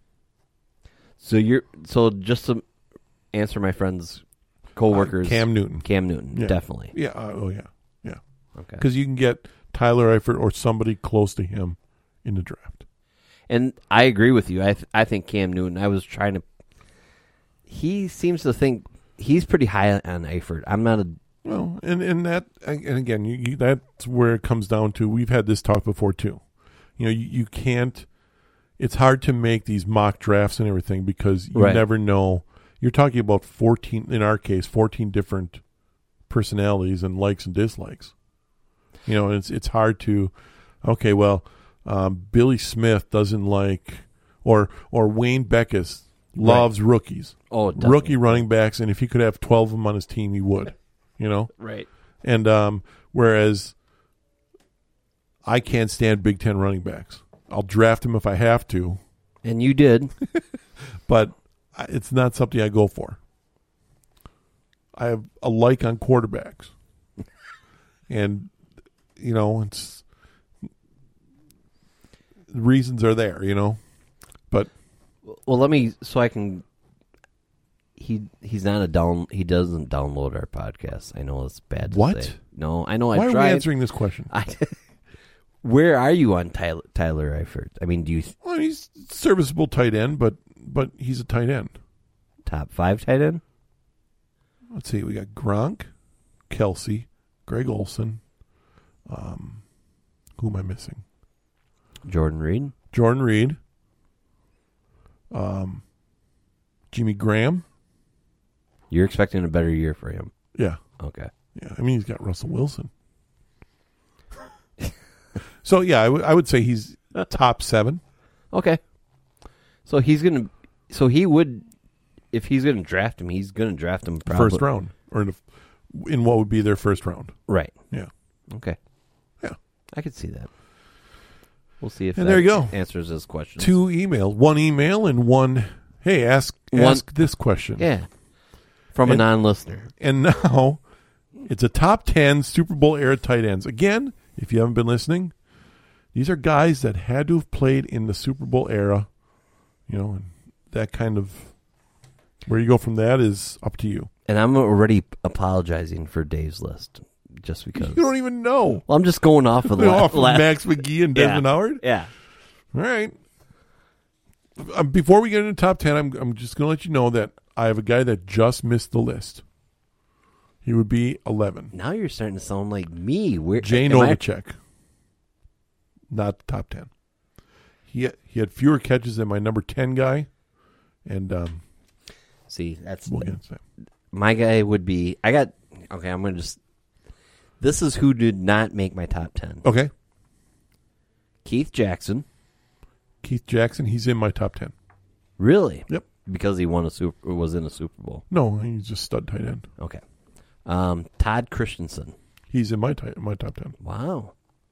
So just to answer my friend's co-workers, Cam Newton, yeah. Definitely. Yeah. Yeah. Okay. Because you can get Tyler Eifert or somebody close to him in the draft. And I agree with you. I think Cam Newton. I was trying to. He seems to think he's pretty high on Eifert. I'm not a. Well, and again, that's where it comes down to. We've had this talk before too. You can't. It's hard to make these mock drafts and everything because you never know. You're talking about 14, in our case, 14 different personalities and likes and dislikes. It's hard to. Okay, well, Billy Smith doesn't like, or Wayne Beckus loves rookies. Oh, definitely. Rookie running backs, and if he could have 12 of them on his team, he would. Right. And whereas I can't stand Big Ten running backs. I'll draft him if I have to, And you did. but it's not something I go for. I have a like on quarterbacks. And, it's the reasons are there, But well, he's not he doesn't download our podcast. I know it's bad to What? say. No, I know. why I've are tried. we answering this question? Where are you on Tyler Eifert? I mean, do you Well, he's a serviceable tight end, but he's a tight end. top 5 tight end? Let's see. We got Gronk, Kelsey, Greg Olson. Who am I missing? Jordan Reed. Jordan Reed. Jimmy Graham. You're expecting a better year for him. Yeah. Okay. Yeah. I mean, he's got Russell Wilson. So, yeah, I would say he's top 7. Okay. So he would, if he's going to draft him, he's going to draft him probably. First round. Or in what would be their first round. Right. Yeah. Okay. Yeah. I could see that. We'll see if And that there you go. answers his question. 2 emails. 1 email and 1, hey, ask this question. Yeah. From a non-listener. And now it's a top 10 Super Bowl era tight ends. Again, if you haven't been listening, these are guys that had to have played in the Super Bowl era, and that kind of, where you go from that is up to you. And I'm already apologizing for Dave's list just because. You don't even know. Well, I'm just going off of the Off of Max McGee and Desmond Howard? Yeah. All right. Before we get into top 10, I'm just going to let you know that I have a guy that just missed the list. He would be 11. Now you're starting to sound like me. Jay Novacek. Not top 10. He had fewer catches than my number 10 guy. And see, that's we'll get to that. My guy would be. I'm going to just. This is who did not make my top 10. Okay. Keith Jackson. Keith Jackson, he's in my top 10. Really? Yep. Because he was in a Super Bowl. No, he's just stud tight end. Okay. Todd Christensen. He's in my top 10. Wow.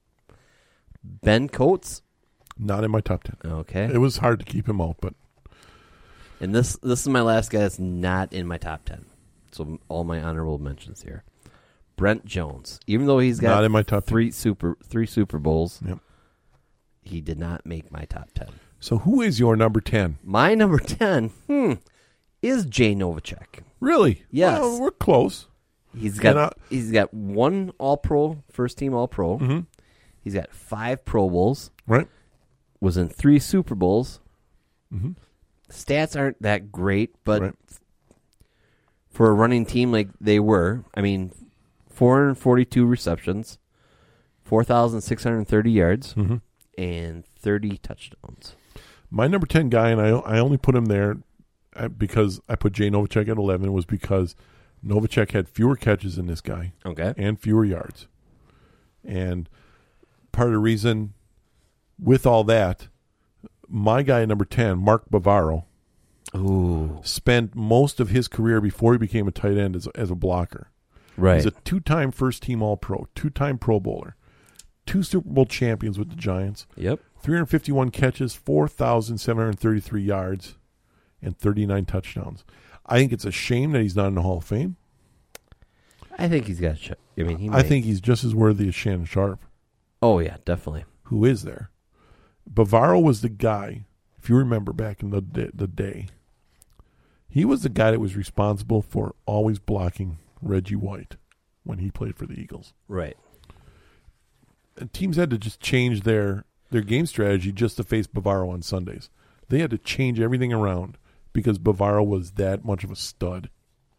Ben Coates. Not in my top 10. Okay. It was hard to keep him out, but. And this is my last guy that's not in my top 10. So all my honorable mentions here. Brent Jones. Even though he's got not in my top 3 Super Bowls, yep. He did not make my top 10. So who is your number 10? My number 10 is Jay Novacek. Really? Yes. Well, we're close. He's got 1 All-Pro, first team All-Pro. Mm-hmm. He's got 5 Pro Bowls. Right. Was in 3 Super Bowls. Mm-hmm. Stats aren't that great, but right. For a running team like they were, 442 receptions, 4,630 yards, mm-hmm. and 30 touchdowns. My number 10 guy, and I only put him there because I put Jay Novacek at 11, was because Novacek had fewer catches than this guy. Okay. And fewer yards. And part of the reason, with all that, my guy at number 10, Mark Bavaro, spent most of his career before he became a tight end as a blocker. Right. He's a 2-time first-team All-Pro, 2-time Pro Bowler, 2 Super Bowl champions with the Giants. Yep. 351 catches, 4,733 yards, and 39 touchdowns. I think it's a shame that he's not in the Hall of Fame. I think he's got. I think he's just as worthy as Shannon Sharp. Oh yeah, definitely. Who is there? Bavaro was the guy. If you remember back in the day, he was the guy that was responsible for always blocking Reggie White when he played for the Eagles. Right. And teams had to just change their game strategy just to face Bavaro on Sundays. They had to change everything around because Bavaro was that much of a stud.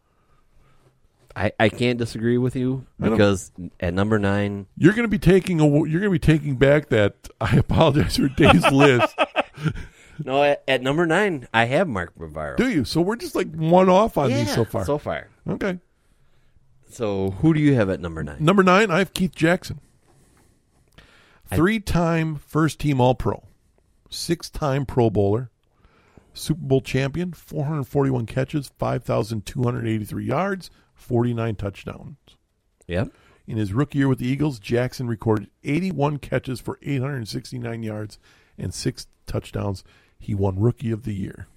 I can't disagree with you because at number 9, you're going to be taking back that. I apologize for Dave's list. No, at number 9, I have Mark Bavaro. Do you? So we're just like one off on these so far. So far. Okay. So who do you have at number 9? Number 9, I have Keith Jackson. 3-time first-team All-Pro, 6-time Pro Bowler, Super Bowl champion, 441 catches, 5,283 yards, 49 touchdowns. Yep. In his rookie year with the Eagles, Jackson recorded 81 catches for 869 yards and 6 touchdowns. He won Rookie of the Year.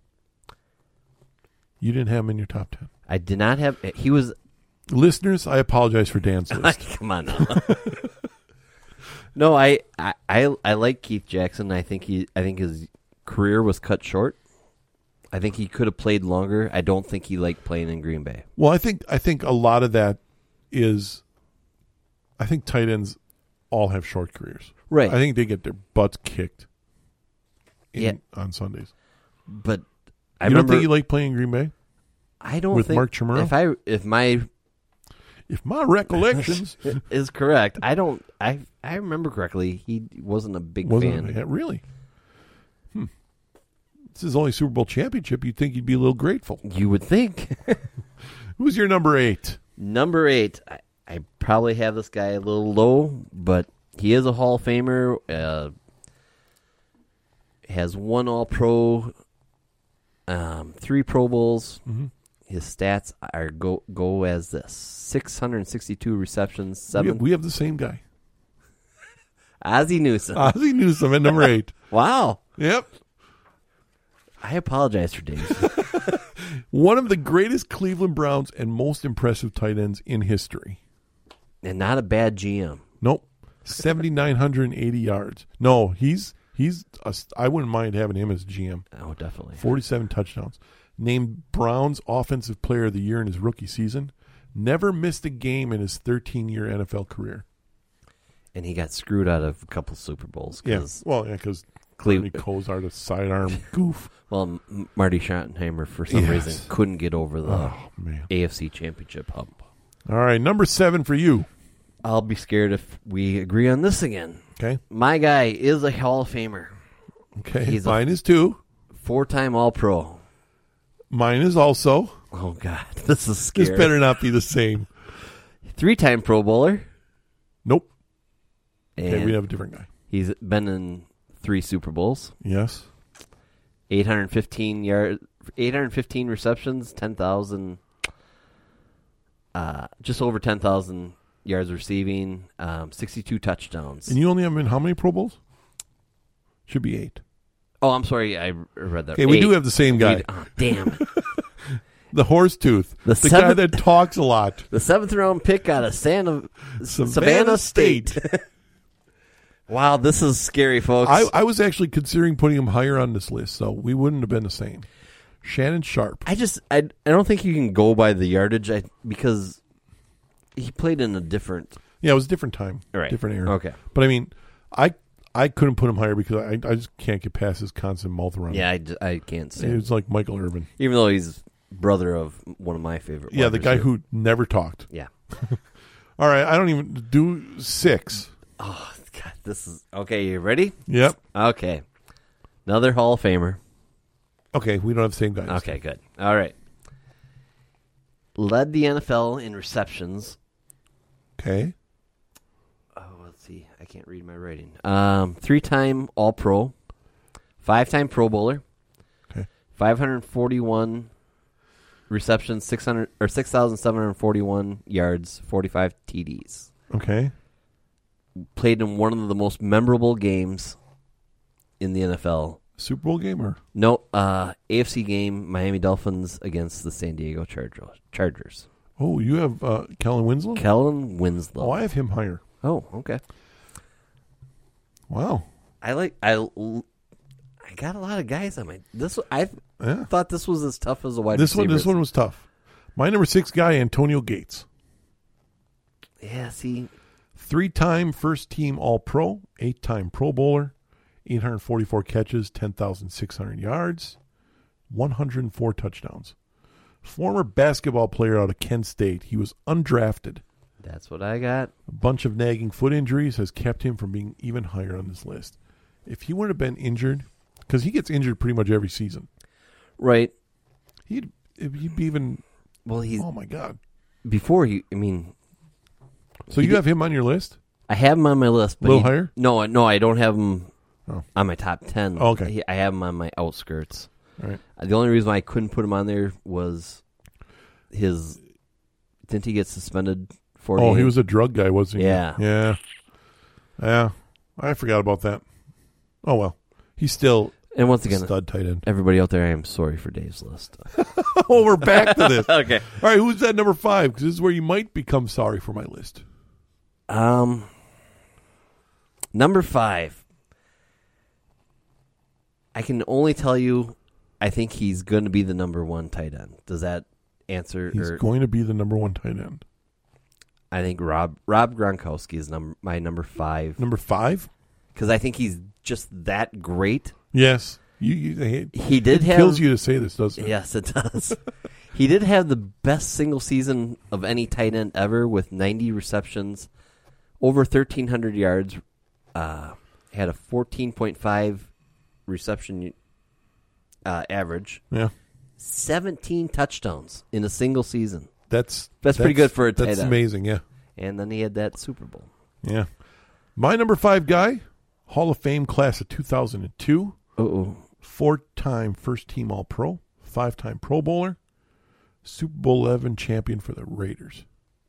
You didn't have him in your top 10. I did not have. He was. Listeners, I apologize for Dan's list. Come on now. No, I like Keith Jackson. I think his career was cut short. I think he could have played longer. I don't think he liked playing in Green Bay. Well, I think a lot of that is, I think tight ends all have short careers. Right. I think they get their butts kicked on Sundays. But I You remember, don't think you like playing in Green Bay? I don't with think Mark Chimuro? If my recollections is correct, I remember correctly, he wasn't a big fan. Really? This is only Super Bowl championship. You'd think you'd be a little grateful. You would think. Who's your number 8? Number 8, I probably have this guy a little low, but he is a Hall of Famer. Has 1 All-Pro, 3 Pro Bowls. Mm-hmm. His stats are go as this: 662 receptions, 7. We have the same guy. Ozzie Newsome. Ozzie Newsome at number 8. Wow. Yep. I apologize for Dave. One of the greatest Cleveland Browns and most impressive tight ends in history. And not a bad GM. Nope. 7,980 yards. No, he's. I wouldn't mind having him as GM. Oh, definitely. 47 touchdowns. Named Browns Offensive Player of the Year in his rookie season. Never missed a game in his 13-year NFL career. And he got screwed out of a couple Super Bowls. Because Marty Kosar, the sidearm goof. Well, Marty Schottenheimer, for some reason, couldn't get over the AFC Championship hump. All right, number 7 for you. I'll be scared if we agree on this again. Okay. My guy is a Hall of Famer. Okay, mine is 2. 4-time All-Pro. Mine is also. Oh, God, this is scary. This better not be the same. 3-time Pro Bowler. Nope. And okay, we have a different guy. He's been in 3 Super Bowls. Yes. 815 receptions, 10,000, just over 10,000 yards receiving, 62 touchdowns. And you only have him in how many Pro Bowls? Should be 8. Oh, I'm sorry, I read that. Okay, we do have the same guy. Oh, damn. The horse tooth. The guy that talks a lot. The 7th round pick out of Savannah State. Wow, this is scary, folks. I was actually considering putting him higher on this list, so we wouldn't have been the same. Shannon Sharp. I don't think you can go by the yardage because he played in a different. Yeah, it was a different time, right. Different era. Okay, but I mean, I couldn't put him higher because I just can't get past his constant mouth around. Yeah, I can't see. It was like Michael Irvin, even though he's brother of one of my favorite. Yeah, the guy who never talked. Yeah. All right, I don't even do 6. Oh God, this is okay. You ready? Yep. Okay, another Hall of Famer. Okay, we don't have the same guy. Okay, good. All right. Led the NFL in receptions. Okay. Oh, let's see. I can't read my writing. 3-time All-Pro, 5-time Pro Bowler. Okay. 541 receptions, 6,741 yards, 45 TDs. Okay. Played in one of the most memorable games in the NFL. Super Bowl game or no? AFC game, Miami Dolphins against the San Diego Chargers. Oh, you have Kellen Winslow? Kellen Winslow. Oh, I have him higher. Oh, okay. Wow. I got a lot of guys on my this. I thought this was as tough as a wide receiver. This one was tough. My number 6 guy, Antonio Gates. Yeah, see, 3-time first team All-Pro, 8-time Pro Bowler, 844 catches, 10,600 yards, 104 touchdowns. Former basketball player out of Kent State. He was undrafted. that's what I got. A bunch of nagging foot injuries has kept him from being even higher on this list. If he wouldn't have been injured, because he gets injured pretty much every season. Right. He'd be even. Well, he's. Oh my God. Before he, I mean. So you have him on your list? I have him on my list, but a little higher? No, I don't have him on my top 10. Oh, okay. I have him on my outskirts. All right. The only reason why I couldn't put him on there was his. Didn't he get suspended for? Oh, he was a drug guy, wasn't he? Yeah. Yeah. I forgot about that. Oh well, he's still And once again, Stud tight end. everybody out there, I am sorry for Dave's list. Oh, we're back to this. Okay. All right, who's that number 5? Because this is where you might become sorry for my list. Number 5. I can only tell you, I think he's going to be the number 1 tight end. Does that answer? He's going to be the number 1 tight end. I think Rob Gronkowski is my number 5. Number 5? Because I think he's just that great. Yes. He did it have. kills you to say this, doesn't it? Yes, it does. He did have the best single season of any tight end ever with 90 receptions, over 1,300 yards. Had a 14.5 reception average. Yeah. 17 touchdowns in a single season. That's pretty good for a tight end. That's amazing, yeah. And then he had that Super Bowl. Yeah. My number 5 guy, Hall of Fame class of 2002. Uh-oh. 4-time first-team All-Pro, 5-time Pro Bowler, Super Bowl 11 champion for the Raiders.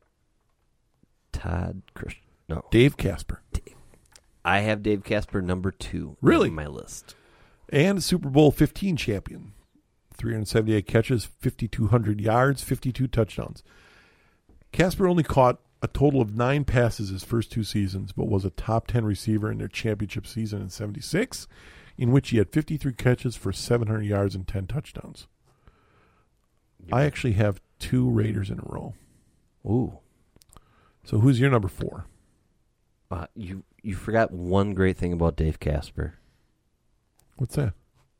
Dave Casper. I have Dave Casper number 2 really? on my list. And Super Bowl 15 champion. 378 catches, 5,200 yards, 52 touchdowns. Casper only caught a total of 9 passes his first 2 seasons, but was a top 10 receiver in their championship season in 76, in which he had 53 catches for 700 yards and 10 touchdowns. I actually have 2 Raiders in a row. Ooh. So who's your number 4? You forgot one great thing about Dave Casper. What's that?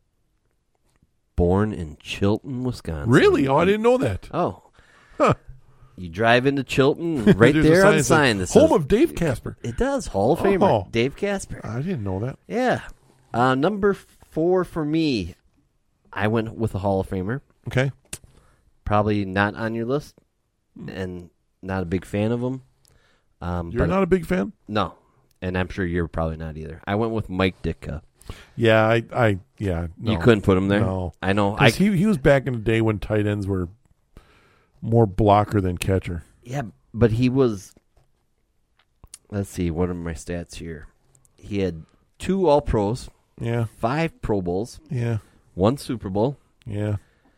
Born in Chilton, Wisconsin. Really? Oh, I didn't know that. Oh. Huh. You drive into Chilton, right there on the sign that says... Home of Dave Casper. It does. Hall of Famer. Dave Casper. I didn't know that. Yeah. Number 4 for me, I went with a Hall of Famer. Okay. Probably not on your list, and not a big fan of him. You're not a big fan? No, and I'm sure you're probably not either. I went with Mike Ditka. Yeah, no. You couldn't put him there? No. I know. He was back in the day when tight ends were more blocker than catcher. Yeah, but he was... Let's see, what are my stats here? He had 2 All-Pros. Yeah. 5 Pro Bowls. Yeah. 1 Super Bowl. Yeah.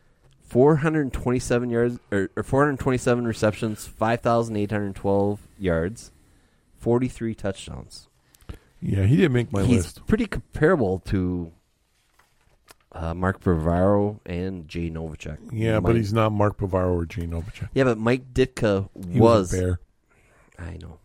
427 yards or 427 receptions, 5,812 yards, 43 touchdowns. Yeah, he didn't make my list. He's pretty comparable to Mark Bavaro and Jay Novacek. Yeah, but he's not Mark Bavaro or Jay Novacek. Yeah, but Mike Ditka was a bear. I know.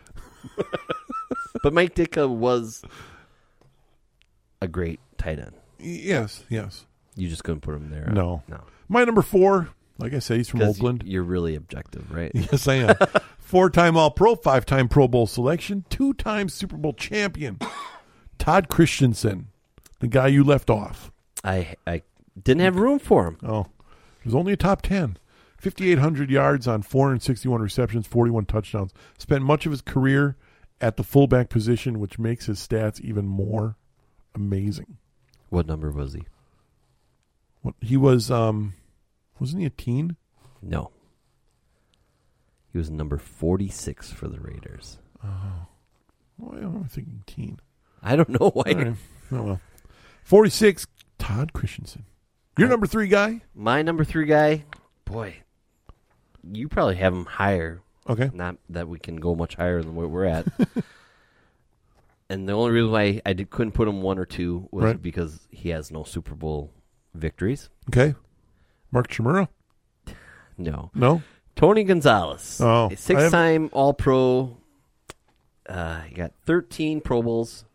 But Mike Ditka was a great tight end. Yes. You just couldn't put him there. No. My number 4, like I said, he's from Oakland. You're really objective, right? Yes, I am. 4-time All-Pro, 5-time Pro Bowl selection, 2-time Super Bowl champion. Todd Christensen, the guy you left off. I didn't have room for him. Oh, he was only a top 10. 5,800 yards on 461 receptions, 41 touchdowns. Spent much of his career at the fullback position, which makes his stats even more amazing. What number was he? He was, wasn't he a teen? No. He was number 46 for the Raiders. Oh. Why am I thinking teen? I don't know why. Right. Oh, well. 46, Todd Christensen. Your number 3 guy? My number 3 guy, boy, you probably have him higher. Okay. Not that we can go much higher than where we're at. And the only reason why I couldn't put him 1 or 2 was because he has no Super Bowl victories. Okay. Mark Chmura? No. Tony Gonzalez. Oh. A 6-time All-Pro. He got 13 Pro Bowls.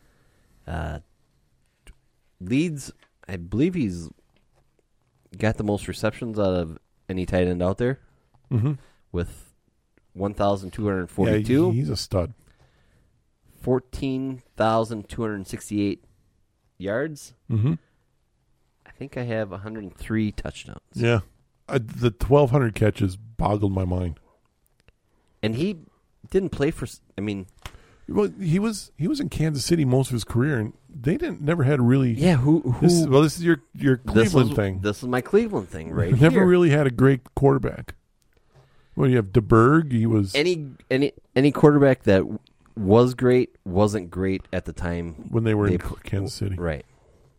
Leads, I believe he's got the most receptions out of any tight end out there. Mm-hmm. With 1,242. Yeah, he's a stud. 14,268 yards. Mm-hmm. I think I have 103 touchdowns. Yeah. The 1,200 catches boggled my mind. And he didn't play for... Well, he was in Kansas City most of his career, and they never had really... Yeah, who This is your Cleveland thing. This is my Cleveland thing right Never here. really had a great quarterback. Well, you have DeBerg. He was... Any quarterback that was great wasn't great at the time when they were in Kansas City. Right.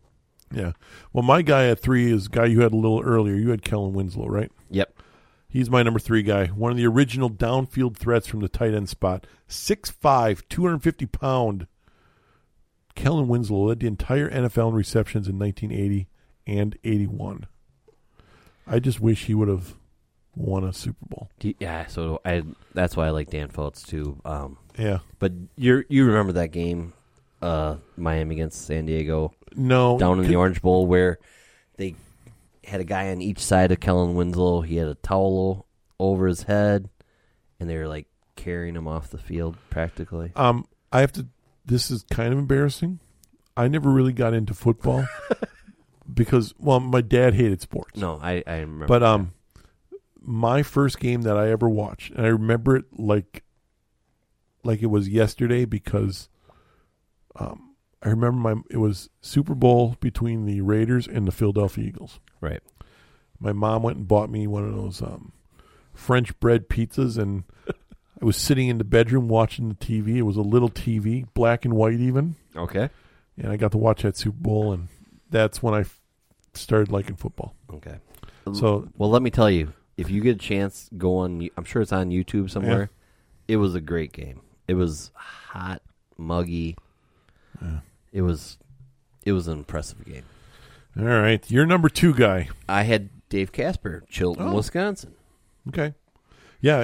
Yeah. Well, my guy at 3 is a guy you had a little earlier. You had Kellen Winslow, right? Yep. He's my number 3 guy. One of the original downfield threats from the tight end spot. 6'5", 250-pound Kellen Winslow led the entire NFL in receptions in 1980 and 81. I just wish he would have won a Super Bowl. Yeah, so that's why I like Dan Fouts too. Yeah. But you remember that game, Miami against San Diego? No. Down in the Orange Bowl where they had a guy on each side of Kellen Winslow. He had a towel over his head, and they were like carrying him off the field practically. This is kind of embarrassing. I never really got into football because, well, my dad hated sports. No, I remember. But my first game that I ever watched, and I remember it like it was yesterday because I remember it was Super Bowl between the Raiders and the Philadelphia Eagles. Right. My mom went and bought me one of those French bread pizzas, and I was sitting in the bedroom watching the TV. It was a little TV, black and white even. Okay. And I got to watch that Super Bowl, and that's when I started liking football. Okay. So, well, let me tell you, if you get a chance, go on. I'm sure it's on YouTube somewhere. Yeah. It was a great game. It was hot, muggy. Yeah. It was an impressive game. All right, your number 2 guy. I had Dave Casper, Chilton, Wisconsin. Okay. Yeah,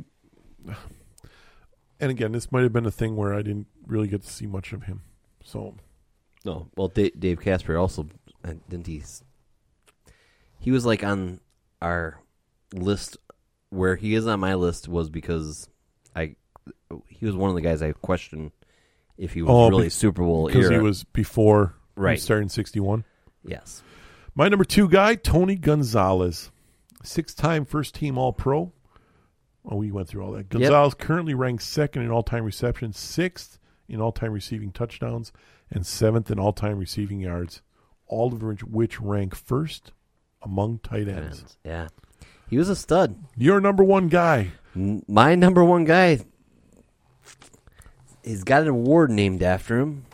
and again, this might have been a thing where I didn't really get to see much of him. So, no. Well, Dave Casper also didn't he was like on our list. Where he is on my list was because he was one of the guys I questioned if he was really Super Bowl because era. he was before right. He started in 61. Yes. My number 2 guy, Tony Gonzalez, 6-time first-team All-Pro. Oh, we went through all that. Gonzalez currently ranks 2nd in all-time receptions, 6th in all-time receiving touchdowns, and 7th in all-time receiving yards, all of which rank first among tight ends. Yeah. He was a stud. Your number 1 guy. My number 1 guy, he's got an award named after him.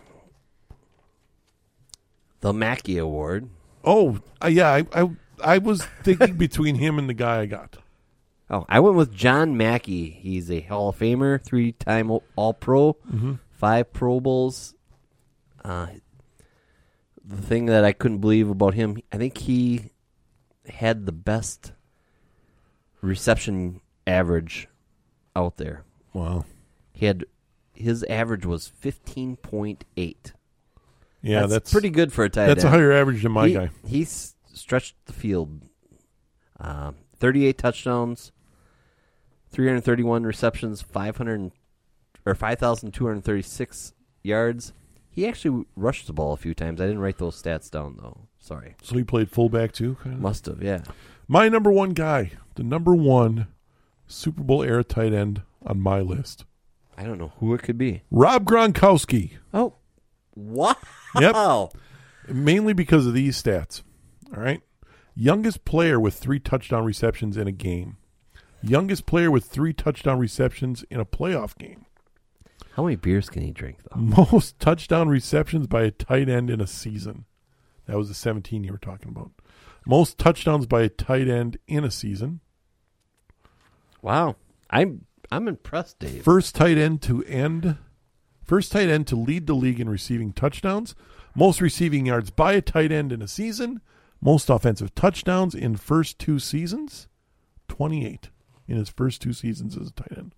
The Mackey Award. Oh, yeah. I was thinking between him and the guy I got. Oh, I went with John Mackey. He's a Hall of Famer, 3-time All-Pro, 5 Pro Bowls. The thing that I couldn't believe about him, I think he had the best reception average out there. Wow. His average was 15.8. Yeah, that's pretty good for a tight end. That's a higher average than my guy. He stretched the field. 38 touchdowns, 331 receptions, 5,236 yards. He actually rushed the ball a few times. I didn't write those stats down though. Sorry. So he played fullback too? Kind of? Must have, yeah. My number 1 guy, the number 1 Super Bowl era tight end on my list. I don't know who it could be. Rob Gronkowski. Oh, wow. Yep. Mainly because of these stats. All right. Youngest player with 3 touchdown receptions in a game. Youngest player with 3 touchdown receptions in a playoff game. How many beers can he drink, though? Most touchdown receptions by a tight end in a season. That was the 17 you were talking about. Most touchdowns by a tight end in a season. Wow. I'm impressed, Dave. First tight end to lead the league in receiving touchdowns. Most receiving yards by a tight end in a season. Most offensive touchdowns in first 2 seasons. 28 in his first 2 seasons as a tight end.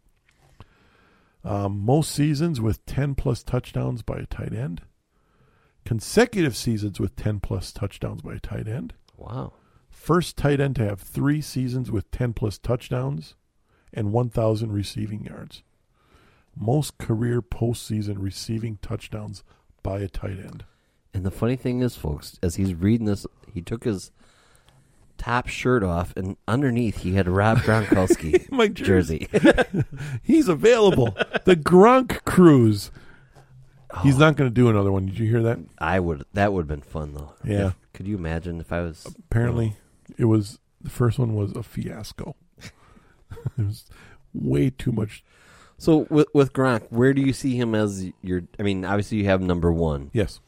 Most seasons with 10-plus touchdowns by a tight end. Consecutive seasons with 10-plus touchdowns by a tight end. Wow. First tight end to have 3 seasons with 10-plus touchdowns and 1,000 receiving yards. Most career postseason receiving touchdowns by a tight end. And the funny thing is, folks, as he's reading this, he took his top shirt off, and underneath he had a Rob Gronkowski My jersey. He's available. The Gronk Cruise. He's not going to do another one. Did you hear that? That would have been fun, though. Yeah. Could you imagine if I was... Apparently, the first one was a fiasco. It was way too much. So with Gronk, where do you see him as your... I mean, obviously you have number 1. Yes.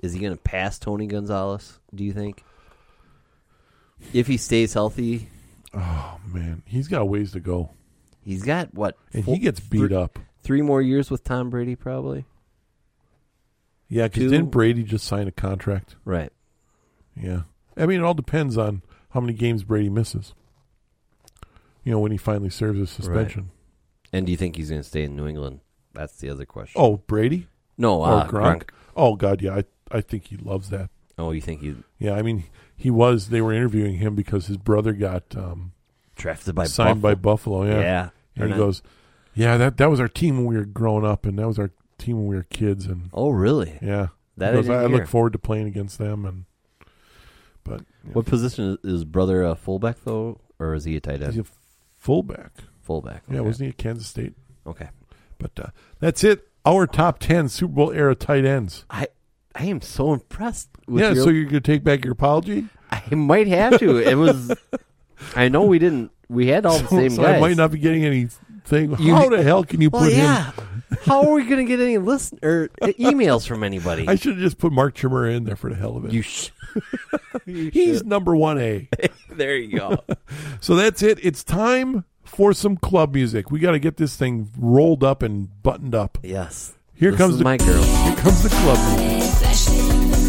Is he going to pass Tony Gonzalez, do you think? If he stays healthy. Oh, man. He's got a ways to go. He's got, what? And he gets beat up. 3 more years with Tom Brady, probably? Yeah, because didn't Brady just sign a contract? Right. Yeah. I mean, it all depends on how many games Brady misses. When he finally serves his suspension. Right. And do you think he's going to stay in New England? That's the other question. Oh, Brady? No, Gronk. Oh, God, yeah. I think he loves that. Oh, you think he... Yeah, I mean, they were interviewing him because his brother got drafted by signed by Buffalo. Yeah. Yeah. And he goes, yeah, that was our team when we were growing up, and that was our team when we were kids. And oh, really? Yeah. That I look forward to playing against them. But what position is brother a fullback, though, or is he a tight end? He's a fullback. Fullback. Okay. Yeah, wasn't he at Kansas State? Okay. But that's it. Our top 10 Super Bowl era tight ends. I am so impressed with so you're going to take back your apology? I might have to. It was... I know we didn't... We had all the same so guys. I might not be getting anything. How the hell can you put him... How are we going to get any emails from anybody? I should have just put Mark Trimmer in there for the hell of it. He's number 1A. There you go. So that's it. It's time for some club music. We got to get this thing rolled up and buttoned up. Yes. Here comes my girl. Here comes the club music.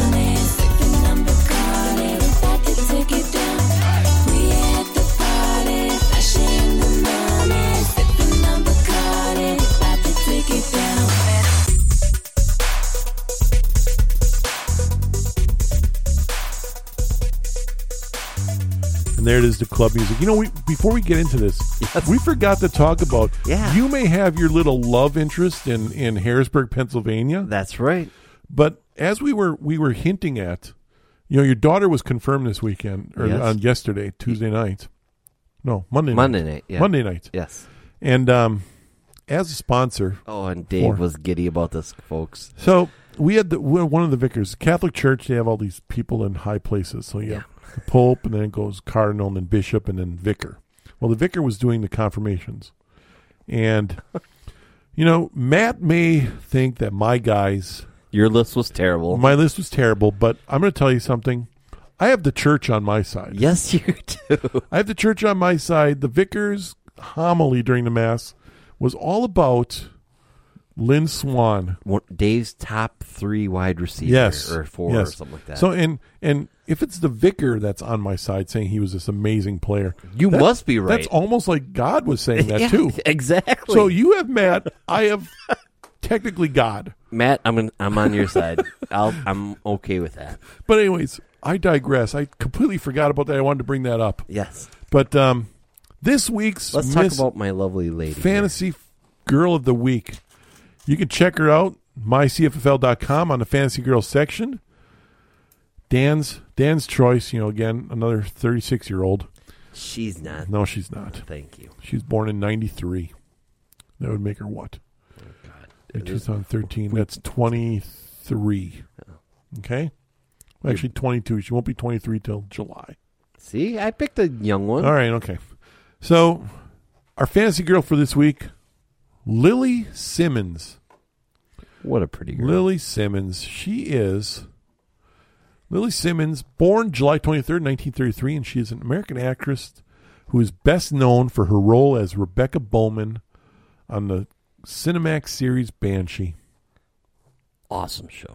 And there it is, the club music. Before we get into this, we forgot to talk about, you may have your little love interest in Harrisburg, Pennsylvania. That's right. But as we were hinting at, your daughter was confirmed this weekend, or on yesterday, Tuesday night. No, Monday night. Monday night, yeah. Monday night. Yes. And as a sponsor. Oh, and Dave was giddy about this, folks. So we had one of the vicars, Catholic Church, they have all these people in high places. So the Pope, and then it goes Cardinal, and then Bishop, and then Vicar. Well, the Vicar was doing the confirmations. And, Matt may think that my guys... Your list was terrible. My list was terrible, but I'm going to tell you something. I have the church on my side. Yes, you do. I have the church on my side. The Vicar's homily during the Mass was all about Lynn Swann. Dave's top 3 wide receiver, or 4, or something like that. So, and if it's the Vicar that's on my side saying he was this amazing player, you must be right. That's almost like God was saying that too. Exactly. So you have Matt. I have technically God. Matt, I'm on your side. I'm okay with that. But anyways, I digress. I completely forgot about that. I wanted to bring that up. Yes. But this week's Let's talk about my lovely lady. Fantasy Girl of the Week. You can check her out, mycffl.com, on the Fantasy Girl section. Dan's choice, again, another 36-year-old. She's not. No, she's not. Thank you. She was born in 93. That would make her what? Oh, God. 2013. That's 23. Okay? Well, actually, 22. She won't be 23 till July. See? I picked a young one. All right, okay. So, our fantasy girl for this week, Lily Simmons. What a pretty girl. Lily Simmons. She is... Lily Simmons, born July 23rd, 1933, and she is an American actress who is best known for her role as Rebecca Bowman on the Cinemax series Banshee. Awesome show.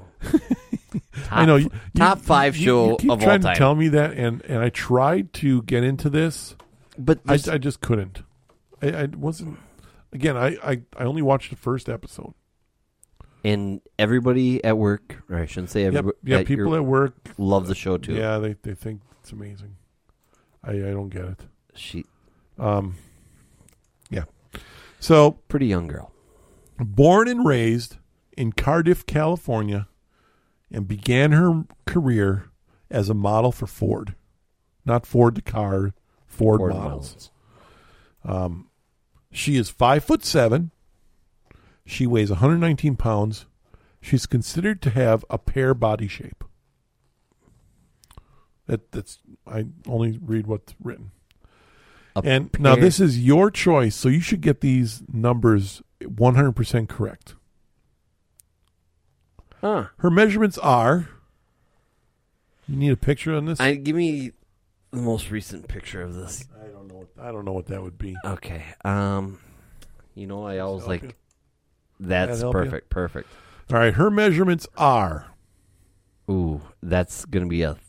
I know. Top 5 show you keep of all trying time. to tell me that, and I tried to get into this, but I just couldn't. I wasn't. Again, I only watched the first episode. And everybody at work, or I shouldn't say everybody. Yeah, people at work love the show too. Yeah, they think it's amazing. I don't get it. Yeah. So, pretty young girl. Born and raised in Cardiff, California, and began her career as a model for Ford. Not Ford the car, Ford models. She is 5'7". She weighs 119 pounds. She's considered to have a pear body shape. That's I only read what's written. Now this is your choice, so you should get these numbers 100% correct. Huh. Her measurements are. You need a picture on this? Give me the most recent picture of this. I don't know what that would be. Okay. I always help like. you? That's That help you? perfect. Perfect. All right. Her measurements are. Ooh, that's gonna be a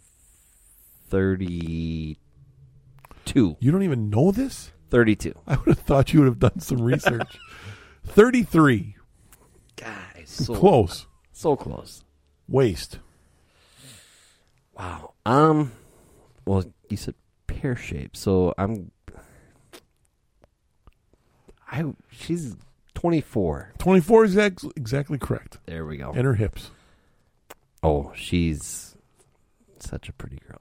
32. You don't even know this? 32. I would have thought you would have done some research. 33. Guys, Close. So close. Waist. Wow. Well, you said pear shape, so she's 24. 24 is exactly correct. There we go. And her hips. Oh, she's such a pretty girl.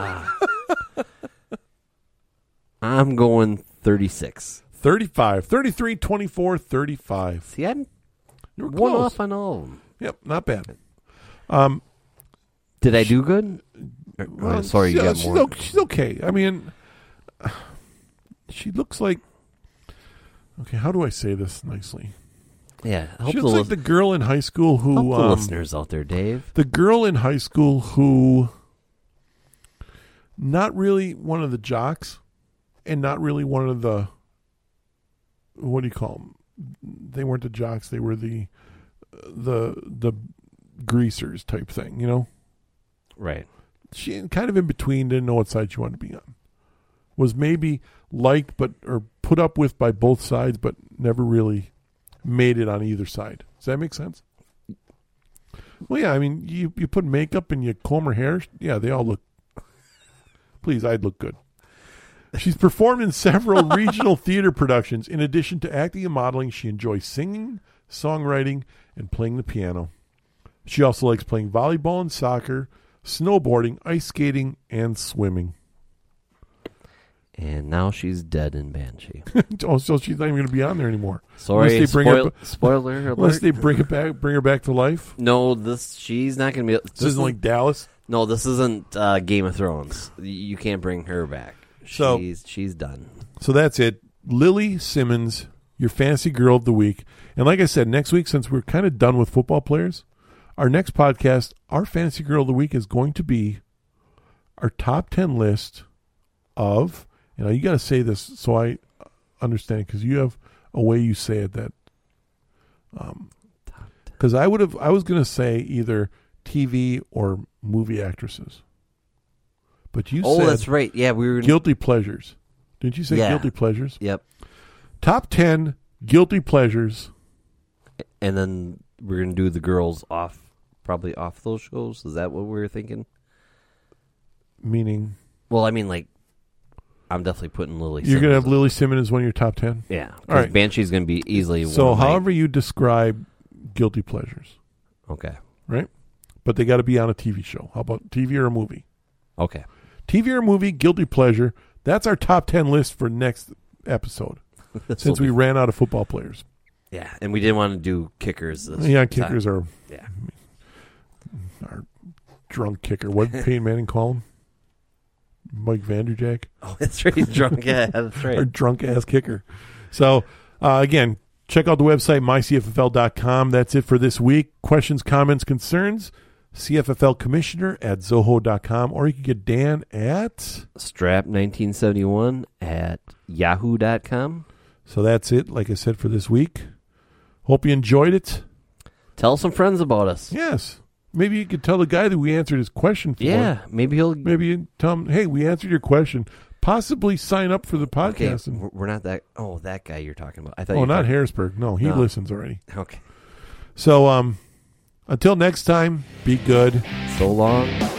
I'm going 36. 35. 33, 24, 35. See, I'm You were one close. off on all of them. Yep, not bad. Did I do good? Well, Sorry, you got she's more. She's okay. I mean, she looks like. Okay, how do I say this nicely? Yeah, help She the, looks like the girl in high school who. help the listeners out there, Dave. The girl in high school who. Not really one of the jocks, and not really one of the. What do you call them? They weren't the jocks. They were the greasers type thing, you know? Right. She kind of in between, didn't know what side she wanted to be on. Was maybe liked or put up with by both sides, but never really made it on either side. Does that make sense? Well, yeah, I mean, you put makeup and you comb her hair, yeah, they all look. Please, I'd look good. She's performed in several regional theater productions. In addition to acting and modeling, she enjoys singing, songwriting, and playing the piano. She also likes playing volleyball and soccer, snowboarding, ice skating, and swimming. And now she's dead in Banshee. Oh, so she's not even going to be on there anymore. Sorry, Unless they bring spoiler alert. Unless they bring her back to life. No, she's not going to be. This isn't like Dallas. No, this isn't Game of Thrones. You can't bring her back. So she's done. So that's it. Lily Simmons, your fantasy girl of the week. And like I said, next week, since we're kind of done with football players, our next podcast, our fantasy girl of the week is going to be our top 10 list of, and you got to say this so I understand, because you have a way you say it that, because I was going to say either TV or movie actresses. But you said... Oh, that's right. Yeah, we were... Guilty pleasures. Didn't you say Yeah. guilty pleasures? Yep. Top 10 guilty pleasures. And then we're going to do the girls probably off those shows. Is that what we were thinking? Meaning? Well, I mean, like, I'm definitely putting Lily You're going to have Simmons Lily Simmons as one of your top 10? Yeah. All right. Banshee's going to be easily So one of my- however you describe guilty pleasures, Okay. right? But they got to be on a TV show. How about TV or a movie? Okay. TV or movie, guilty pleasure. That's our top 10 list for next episode. Since we ran out of football players. Yeah, and we didn't want to do kickers this Yeah, kickers time. are Yeah. our drunk kicker. What did Peyton Manning call him? Mike Vanderjagt? Oh, that's right. He's drunk. Yeah, that's Our right. drunk-ass kicker. So, again, check out the website, mycffl.com. That's it for this week. Questions, comments, concerns, CFFL Commissioner at Zoho.com, or you can get Dan at... Strap1971 at yahoo.com. So that's it, like I said, for this week. Hope you enjoyed it. Tell some friends about us. Yes. Maybe you could tell the guy that we answered his question for. Yeah, maybe he'll... Maybe you tell him, hey, we answered your question. Possibly sign up for the Okay, podcast. And, we're not that... Oh, that guy you're talking about. I thought oh, you were not talking- Harrisburg. No, he No. listens already. Okay. So, until next time, be good. So long.